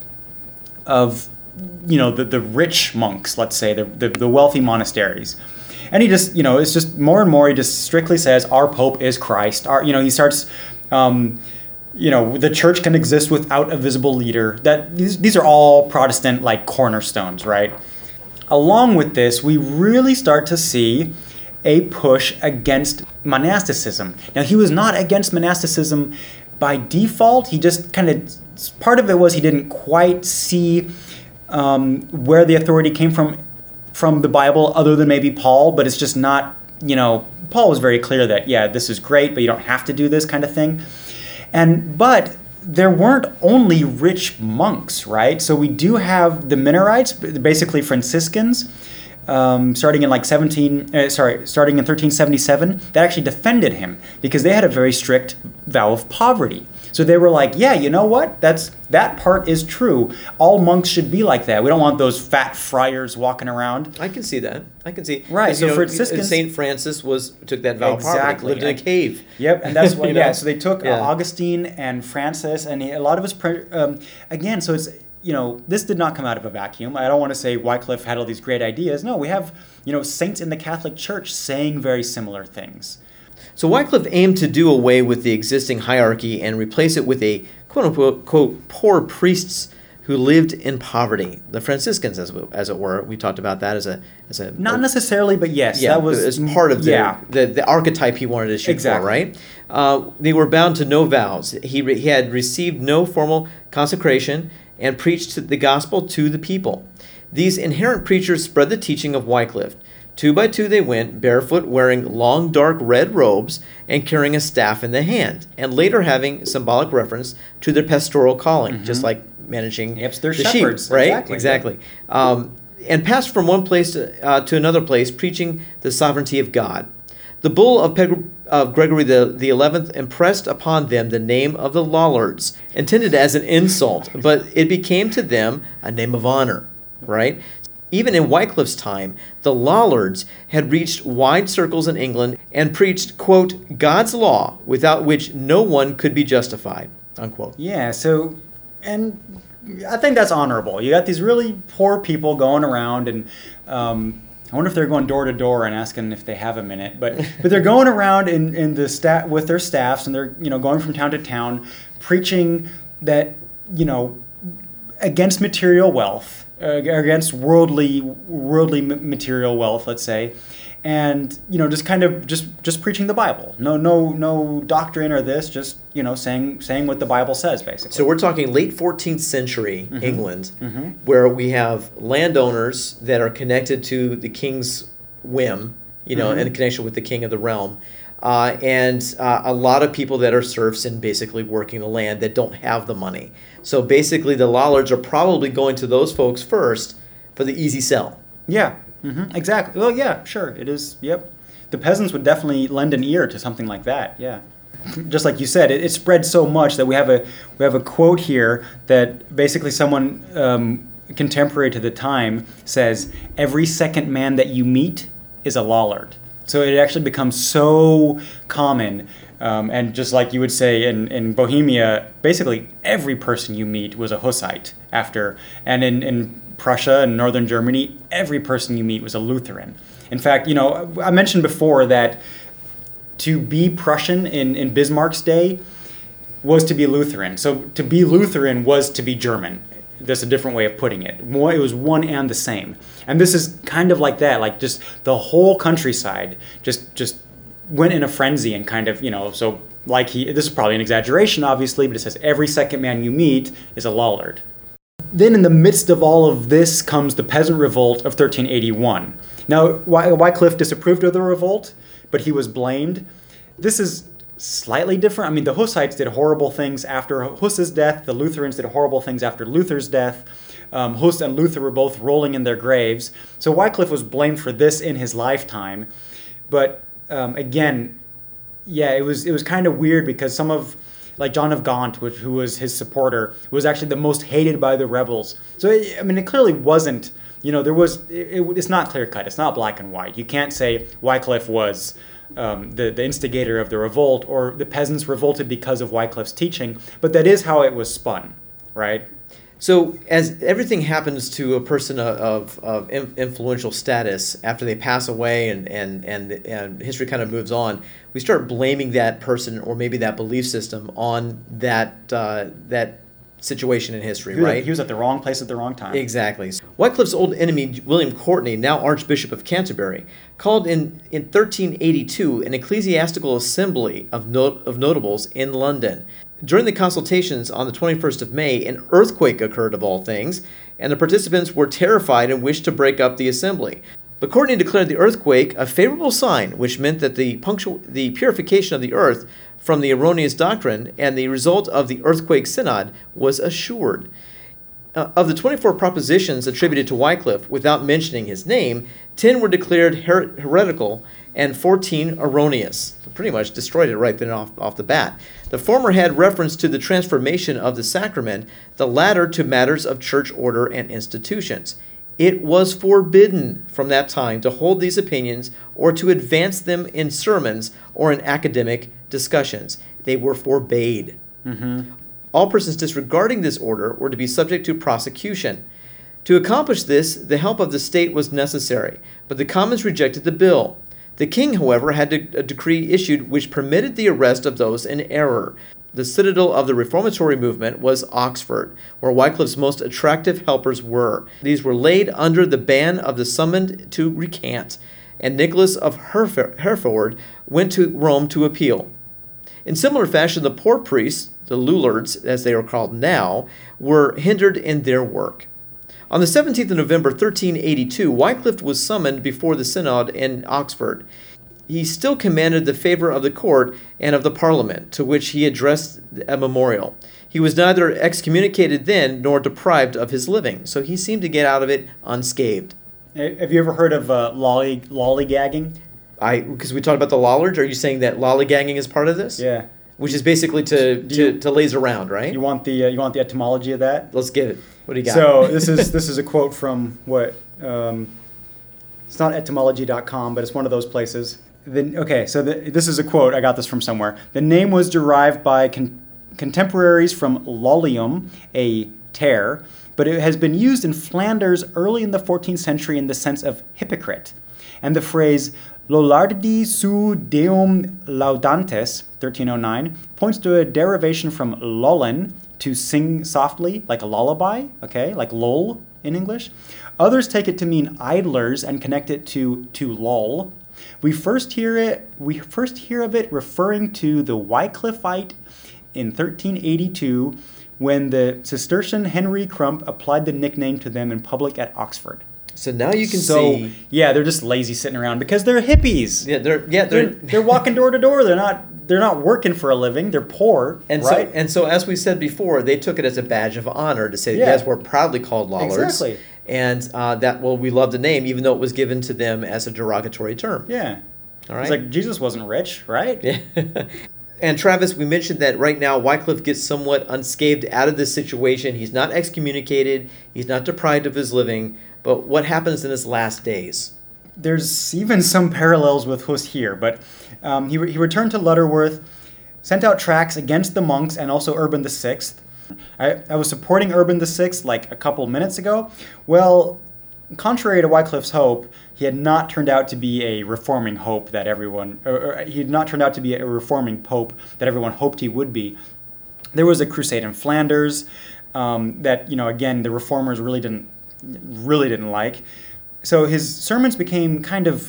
of you know, the, the rich monks, let's say, the, the, the wealthy monasteries. And he just, you know, it's just more and more, he just strictly says, our Pope is Christ. Our, you know, he starts... Um, you know, the church can exist without a visible leader. That these, these are all Protestant like cornerstones, right? Along with this, we really start to see a push against monasticism. Now, he was not against monasticism by default. He just kind of, part of it was he didn't quite see um, where the authority came from from the Bible, other than maybe Paul, but it's just not, you know, Paul was very clear that, yeah, this is great, but you don't have to do this kind of thing. And but there weren't only rich monks, right? So we do have the Minorites, basically Franciscans, um, starting in like seventeen, uh, sorry, starting in thirteen seventy-seven, that actually defended him because they had a very strict vow of poverty. So they were like, yeah, you know what? That's that part is true. All monks should be like that. We don't want those fat friars walking around. I can see that. I can see. Right. So you know, Franciscans, Saint Francis was took that vow exactly. of poverty, lived in a cave. Yep, and that's what. You know? Yeah. So they took Yeah. uh, Augustine and Francis, and he, a lot of us. Um, again, so it's, you know, this did not come out of a vacuum. I don't want to say Wycliffe had all these great ideas. No, we have, you know, saints in the Catholic Church saying very similar things. So Wycliffe aimed to do away with the existing hierarchy and replace it with a quote-unquote quote, poor priests who lived in poverty. The Franciscans, as, as it were. We talked about that as a... as a Not necessarily, but yes, yeah, that was... as part of the, yeah. the, the archetype he wanted to shoot Exactly. for, right? Uh, they were bound to no vows. He, re, he had received no formal consecration and preached the gospel to the people. These inherent preachers spread the teaching of Wycliffe. Two by two they went, barefoot, wearing long dark red robes, and carrying a staff in the hand, and later having symbolic reference to their pastoral calling, mm-hmm. just like managing yep, they're the shepherds, sheep, right? Exactly. exactly. Um, and passed from one place to, uh, to another place, preaching the sovereignty of God. The bull of, Peg- of Gregory the, the Eleventh impressed upon them the name of the Lollards, intended as an insult, but it became to them a name of honor, right? Even in Wycliffe's time, the Lollards had reached wide circles in England and preached, quote, God's law, without which no one could be justified, unquote. Yeah, so, and I think that's honorable. You got these really poor people going around, and um, I wonder if they're going door to door and asking if they have a minute, but but they're going around in, in the sta- with their staffs, and they're, you know, going from town to town, preaching that, you know, against material wealth, Uh, against worldly worldly material wealth, let's say, and, you know, just kind of just just preaching the Bible. No no no doctrine or this, just, you know, saying saying what the Bible says, basically. So we're talking late fourteenth century mm-hmm. England, mm-hmm. where we have landowners that are connected to the king's whim, you know, mm-hmm. in connection with the king of the realm. Uh, and uh, a lot of people that are serfs and basically working the land that don't have the money. So basically the Lollards are probably going to those folks first for the easy sell. Yeah, mm-hmm. exactly. Well, yeah, sure, it is, yep. The peasants would definitely lend an ear to something like that, yeah. Just like you said, it, it spread so much that we have a we have a quote here that basically someone um, contemporary to the time says, every second man that you meet is a Lollard. So it actually becomes so common, um, and just like you would say in, in Bohemia, basically every person you meet was a Hussite after, and in, in Prussia and northern Germany, every person you meet was a Lutheran. In fact, you know, I mentioned before that to be Prussian in, in Bismarck's day was to be Lutheran. So to be Lutheran was to be German. That's a different way of putting it. It was one and the same. And this is kind of like that, like just the whole countryside just just went in a frenzy and kind of, you know, so like he, this is probably an exaggeration, obviously, but it says every second man you meet is a Lollard. Then in the midst of all of this comes the peasant revolt of thirteen eighty-one. Now, Wycliffe disapproved of the revolt, but he was blamed. This is slightly different. I mean, the Hussites did horrible things after Huss's death. The Lutherans did horrible things after Luther's death. Um, Huss and Luther were both rolling in their graves. So Wycliffe was blamed for this in his lifetime. But um, again, yeah, it was it was kind of weird because some of, like John of Gaunt, which, who was his supporter, was actually the most hated by the rebels. So, it, I mean, it clearly wasn't you know, there was, it, it, it's not clear cut. It's not black and white. You can't say Wycliffe was um, the, the instigator of the revolt or the peasants revolted because of Wycliffe's teaching, but that is how it was spun, right? So as everything happens to a person of, of influential status after they pass away and, and, and, and history kind of moves on, we start blaming that person or maybe that belief system on that uh, that situation in history, he was, right? He was at the wrong place at the wrong time. Exactly. Wycliffe's old enemy, William Courtenay, now Archbishop of Canterbury, called in, in thirteen eighty-two an ecclesiastical assembly of, not, of notables in London. During the consultations on the twenty-first of May, an earthquake occurred of all things, and the participants were terrified and wished to break up the assembly. But Courtenay declared the earthquake a favorable sign, which meant that the, punctu- the purification of the earth from the erroneous doctrine and the result of the earthquake synod was assured. Uh, of the twenty-four propositions attributed to Wycliffe, without mentioning his name, ten were declared her- heretical and fourteen erroneous. So pretty much destroyed it right then off, off the bat. The former had reference to the transformation of the sacrament, the latter to matters of church order and institutions. It was forbidden from that time to hold these opinions or to advance them in sermons or in academic discussions. They were forbade. Mm-hmm. All persons disregarding this order were to be subject to prosecution. To accomplish this, the help of the state was necessary, but the Commons rejected the bill. The king, however, had a decree issued which permitted the arrest of those in error. The citadel of the reformatory movement was Oxford, where Wycliffe's most attractive helpers were. These were laid under the ban of the summoned to recant, and Nicholas of Heref- Hereford went to Rome to appeal. In similar fashion, the poor priests, the Lollards, as they are called now, were hindered in their work. On the seventeenth of November, thirteen eighty-two, Wycliffe was summoned before the synod in Oxford. He still commanded the favor of the court and of the parliament, to which he addressed a memorial. He was neither excommunicated then nor deprived of his living, so he seemed to get out of it unscathed. Have you ever heard of uh, lolly, lollygagging? I, because we talked about the Lollards, are you saying that lollygagging is part of this? Yeah. Which is basically to, to, you, to laze around, right? You want the uh, you want the etymology of that? Let's get it. What do you got? So this is this is a quote from what? Um, it's not etymology dot com, but it's one of those places. The, okay, so the, this is a quote. I got this from somewhere. The name was derived by con- contemporaries from lollium, a tear, but it has been used in Flanders early in the fourteenth century in the sense of hypocrite. And the phrase Lollardi su Deum laudantes, thirteen oh nine, points to a derivation from lollen, to sing softly, like a lullaby, okay, like lol in English. Others take it to mean idlers and connect it to to lol. We first hear it. We first hear of it referring to the Wycliffite in thirteen eighty-two, when the Cistercian Henry Crump applied the nickname to them in public at Oxford. So now you can so, see. Yeah, they're just lazy sitting around because they're hippies. Yeah, they're yeah they're they're, they're walking door to door. They're not they're not working for a living. They're poor, and right? so and so as we said before, they took it as a badge of honor to say, Yeah. yes, we're proudly called Lollards. Exactly. And uh, that well, we love the name, even though it was given to them as a derogatory term. Yeah. All right. It's like Jesus wasn't rich, right? Yeah. And Travis, we mentioned that right now Wycliffe gets somewhat unscathed out of this situation. He's not excommunicated. He's not deprived of his living. But what happens in his last days? There's even some parallels with Hus here, but um, he, re- he returned to Lutterworth, sent out tracts against the monks and also Urban the Sixth. I, I was supporting Urban the Sixth like a couple minutes ago. Well, contrary to Wycliffe's hope, he had not turned out to be a reforming hope that everyone, or, or he had not turned out to be a reforming pope that everyone hoped he would be. There was a crusade in Flanders um, that, you know, again, the reformers really didn't really didn't like. So his sermons became kind of,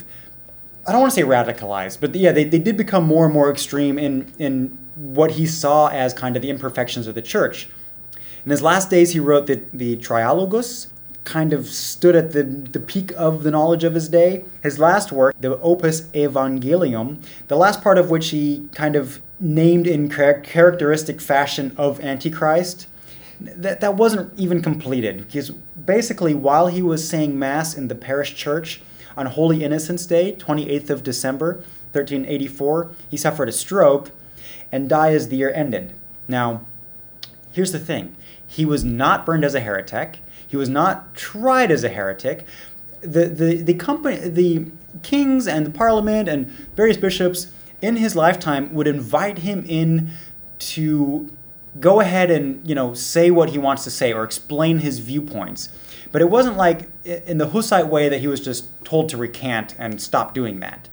I don't want to say radicalized, but yeah, they, they did become more and more extreme in, in what he saw as kind of the imperfections of the church. In his last days, he wrote the, the Trialogus, kind of stood at the, the peak of the knowledge of his day. His last work, the Opus Evangelium, the last part of which he kind of named in char- characteristic fashion of Antichrist, that, that wasn't even completed. Because basically, while he was saying Mass in the parish church on Holy Innocents' Day, twenty-eighth of December, thirteen eighty-four, he suffered a stroke and died as the year ended. Now, here's the thing. He was not burned as a heretic. He was not tried as a heretic. The, the, the, company, the kings and the parliament and various bishops in his lifetime would invite him in to go ahead and, you know, say what he wants to say or explain his viewpoints. But it wasn't like in the Hussite way that he was just told to recant and stop doing that.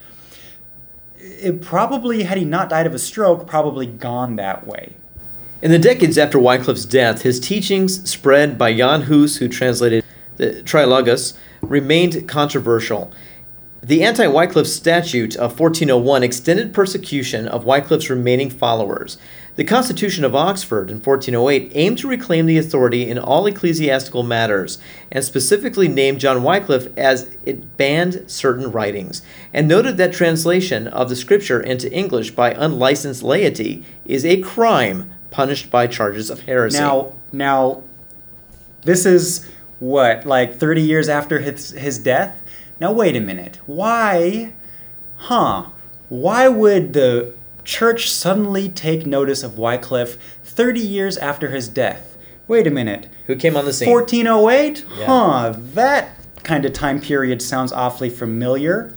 It probably, had he not died of a stroke, probably gone that way. In the decades after Wycliffe's death, his teachings, spread by Jan Hus, who translated the Trilogus, remained controversial. The anti-Wycliffe Statute of fourteen oh one extended persecution of Wycliffe's remaining followers. The Constitution of Oxford in fourteen oh eight aimed to reclaim the authority in all ecclesiastical matters, and specifically named John Wycliffe as it banned certain writings, and noted that translation of the scripture into English by unlicensed laity is a crime punished by charges of heresy. Now, now, this is what, like thirty years after his, his death? Now, wait a minute. Why, huh, why would the church suddenly take notice of Wycliffe thirty years after his death? Wait a minute. Who came on the scene? fourteen oh eight? Yeah. Huh, that kind of time period sounds awfully familiar.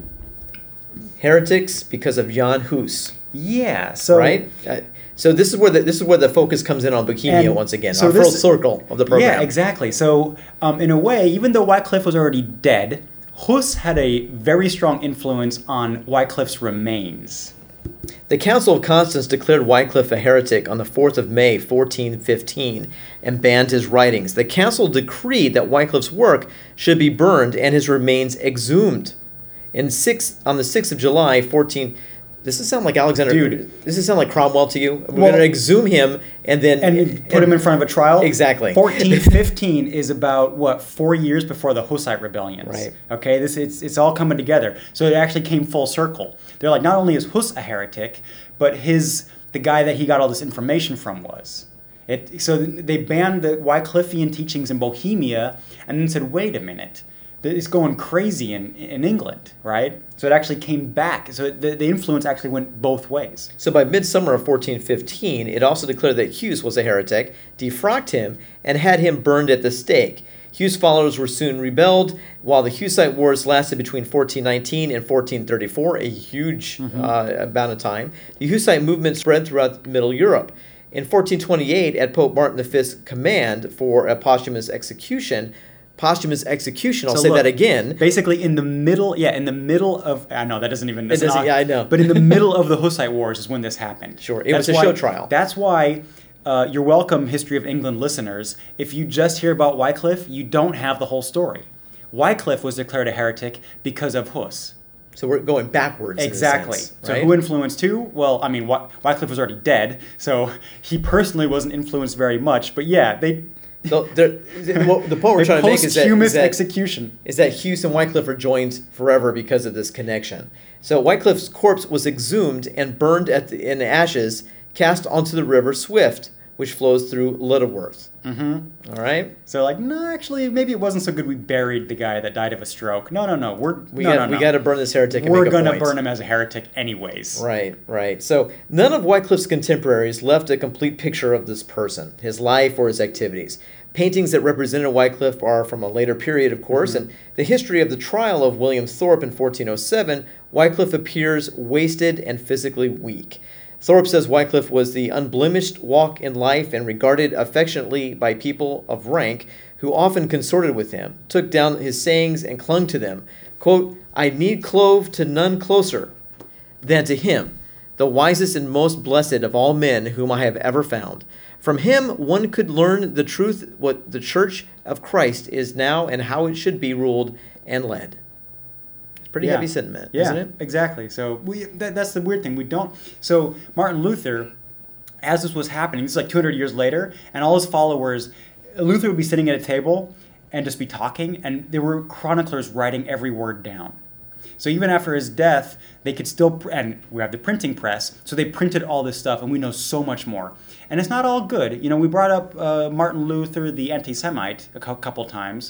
Heretics because of Jan Hus. Yeah, so... Right? Uh, so this is where the this is where the focus comes in on Bohemia And once again, so our this- full circle of the program. Yeah, exactly. So, um, in a way, even though Wycliffe was already dead, Hus had a very strong influence on Wycliffe's remains. The Council of Constance declared Wycliffe a heretic on the fourth of May, fourteen fifteen, and banned his writings. The council decreed that Wycliffe's work should be burned and his remains exhumed. In six, on the sixth of July, fourteen... Does this sound like Alexander? Dude. Does this sound like Cromwell to you? We're Well- going to exhume him and then... And put him in front of a trial? Exactly. fourteen fifteen is about, what, four years before the Hussite rebellions. Right. Okay, this it's, it's all coming together. So it actually came full circle. They're like, not only is Hus a heretic, but his the guy that he got all this information from was. It, so they banned the Wycliffean teachings in Bohemia and then said, wait a minute. It's going crazy in, in England, right? So it actually came back. So the, the influence actually went both ways. So by midsummer of fourteen fifteen, it also declared that Hughes was a heretic, defrocked him, and had him burned at the stake. Hughes' followers were soon rebelled, while the Hussite Wars lasted between fourteen nineteen and fourteen thirty-four, a huge mm-hmm. uh, amount of time. The Hussite movement spread throughout Middle Europe. In fourteen twenty-eight, at Pope Martin the Fifth's command for a posthumous execution, posthumous execution, I'll So say look, that again. Basically, in the middle, yeah, in the middle of, I know that doesn't even. It doesn't, not, yeah, I know. But in the middle of the Hussite Wars is when this happened. Sure, it was a show trial. That's why uh, you're welcome, History of England listeners. If you just hear about Wycliffe, you don't have the whole story. Wycliffe was declared a heretic because of Hus. So we're going backwards. Exactly. In a sense, So right? who influenced who? Well, I mean, Wy- Wycliffe was already dead, so he personally wasn't influenced very much. But yeah, they. The, the, what- the point we're they trying to make is that, is posthumous that execution. is that Hughes and Wycliffe are joined forever because of this connection. So Wycliffe's corpse was exhumed and burned at the, in ashes, cast onto the river Swift, which flows through Littleworth. Mm-hmm. All right? So like, no, actually, maybe it wasn't so good we buried the guy that died of a stroke. No, no, no. We're We no, got no, no. we got to burn this heretic and We're make a gonna point. burn him as a heretic anyways. Right, right. So none of Wycliffe's contemporaries left a complete picture of this person, his life, or his activities. Paintings that represented Wycliffe are from a later period, of course, Mm-hmm. and the history of the trial of William Thorpe in fourteen oh seven, Wycliffe appears wasted and physically weak. Thorpe says Wycliffe was the unblemished walk in life and regarded affectionately by people of rank who often consorted with him, took down his sayings and clung to them. Quote, I need clove to none closer than to him, the wisest and most blessed of all men whom I have ever found. From him one could learn the truth, what the Church of Christ is now and how it should be ruled and led. It's pretty Yeah. heavy sentiment, Yeah, isn't it? exactly. So we that, that's the weird thing. We don't. So Martin Luther, as this was happening, this is like two hundred years later, and all his followers, Luther would be sitting at a table and just be talking, and there were chroniclers writing every word down. So even after his death, they could still, pr- and we have the printing press, so they printed all this stuff, and we know so much more. And it's not all good. You know, we brought up uh, Martin Luther, the anti-Semite, a cou- couple times,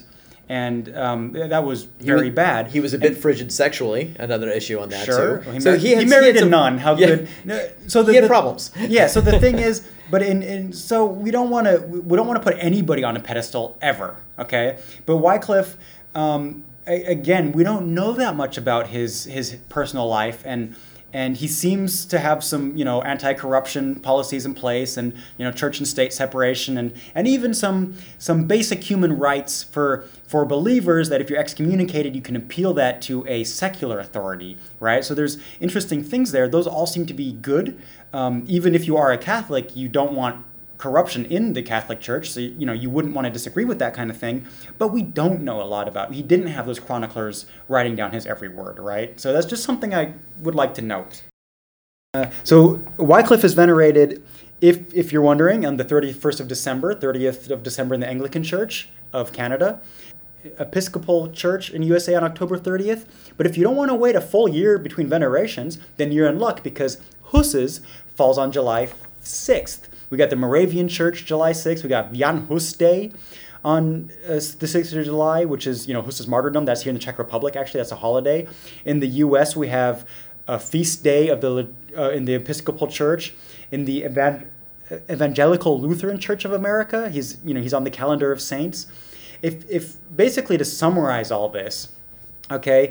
And um, that was He very was- bad. He was a bit frigid sexually. Another issue on that Sure. too. He, so mar- he, had, he married had a some- nun. How yeah. good? No, So the, He had the- problems. Yeah. So the thing is, but in, in so we don't want to we don't want to put anybody on a pedestal ever. Okay. But Wycliffe, um, a- again, we don't know that much about his his personal life, and and he seems to have some you know anti-corruption policies in place, and you know church and state separation, and and even some some basic human rights for for believers, that if you're excommunicated, you can appeal that to a secular authority, right? So there's interesting things there. Those all seem to be good. Um, even if you are a Catholic, you don't want corruption in the Catholic Church, so you know you wouldn't want to disagree with that kind of thing. But we don't know a lot about. He didn't have those chroniclers writing down his every word, right? So that's just something I would like to note. Uh, so Wycliffe is venerated, if if you're wondering, on the thirty-first of December, thirtieth of December in the Anglican Church of Canada. Episcopal Church in U S A on October thirtieth. But if you don't want to wait a full year between venerations, then you're in luck, because Huss's falls on July sixth. We got the Moravian Church July sixth. We got Jan Hus Day on uh, the sixth of July, which is, you know, Hus's martyrdom. That's here in the Czech Republic. Actually, that's a holiday. In the U S, we have a feast day of the uh, in the Episcopal Church. In the Evan- Evangelical Lutheran Church of America, he's you know he's on the calendar of saints. If, if basically to summarize all this, okay,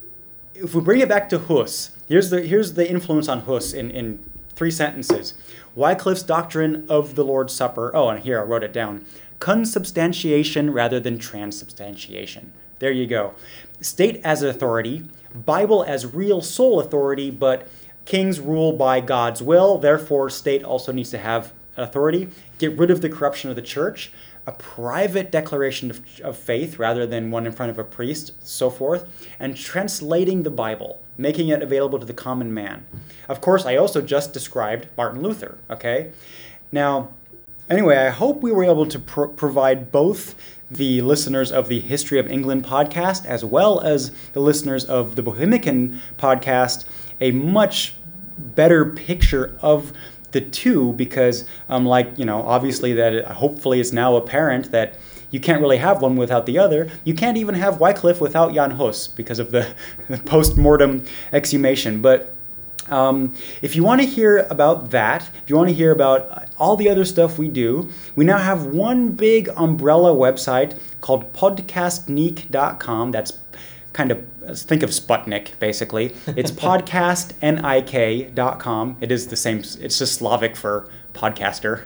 if we bring it back to Hus, here's the here's the influence on Hus in, in three sentences. Wycliffe's doctrine of the Lord's Supper. Oh, and here I wrote it down. Consubstantiation rather than transubstantiation. There you go. State as authority, Bible as real sole authority, but kings rule by God's will. Therefore, state also needs to have authority. Get rid of the corruption of the church. A private declaration of, of faith rather than one in front of a priest, so forth, and translating the Bible, making it available to the common man. Of course, I also just described Martin Luther, okay? Now, anyway, I hope we were able to pro- provide both the listeners of the History of England podcast as well as the listeners of the Bohemican podcast a much better picture of the two, because um, like, you know, obviously that it, hopefully it's now apparent that you can't really have one without the other. You can't even have Wycliffe without Jan Hus because of the, the post-mortem exhumation. But um, if you want to hear about that, if you want to hear about all the other stuff we do, we now have one big umbrella website called podcastnik dot com. That's kind of, think of Sputnik, basically. It's podcast nik dot com. It is the same, it's just Slavic for podcaster.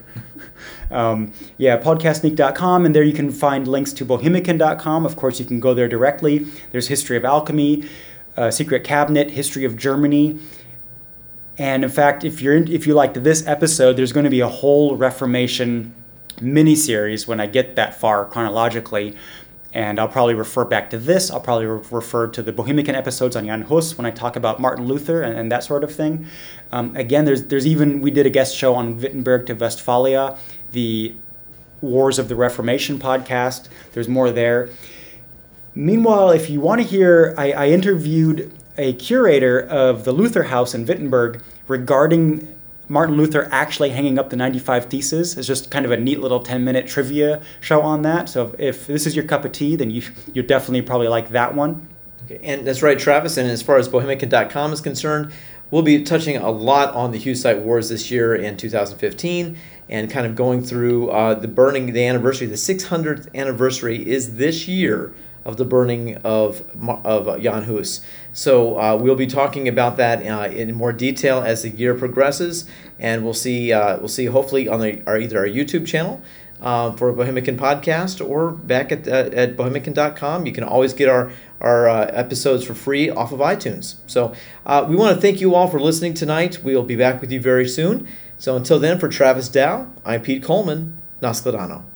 Um, yeah, podcastnik dot com, and there you can find links to bohemican dot com. Of course, you can go there directly. There's History of Alchemy, uh, Secret Cabinet, History of Germany. And in fact, if you're in, if you liked this episode, there's going to be a whole Reformation mini-series when I get that far chronologically. And I'll probably refer back to this. I'll probably re- refer to the Bohemican episodes on Jan Hus when I talk about Martin Luther and, and that sort of thing. Um, again, there's there's even, we did a guest show on Wittenberg to Westphalia, the Wars of the Reformation podcast. There's more there. Meanwhile, if you want to hear, I, I interviewed a curator of the Luther House in Wittenberg regarding Martin Luther actually hanging up the ninety-five Theses. It's just kind of a neat little ten-minute trivia show on that. So if, if this is your cup of tea, then you you definitely probably like that one. Okay, and that's right, Travis. And as far as bohemican dot com is concerned, we'll be touching a lot on the Hussite Wars this year in two thousand fifteen, and kind of going through uh, the burning, the anniversary, the six hundredth anniversary is this year of the burning of of Jan Hus. So uh, we'll be talking about that uh, in more detail as the year progresses, and we'll see uh, we'll see hopefully on the, our either our YouTube channel uh, for Bohemican Podcast or back at uh, at bohemican dot com. You can always get our our uh, episodes for free off of iTunes. So uh, we want to thank you all for listening tonight. We'll be back with you very soon. So until then, for Travis Dow, I'm Pete Coleman. Naskladano.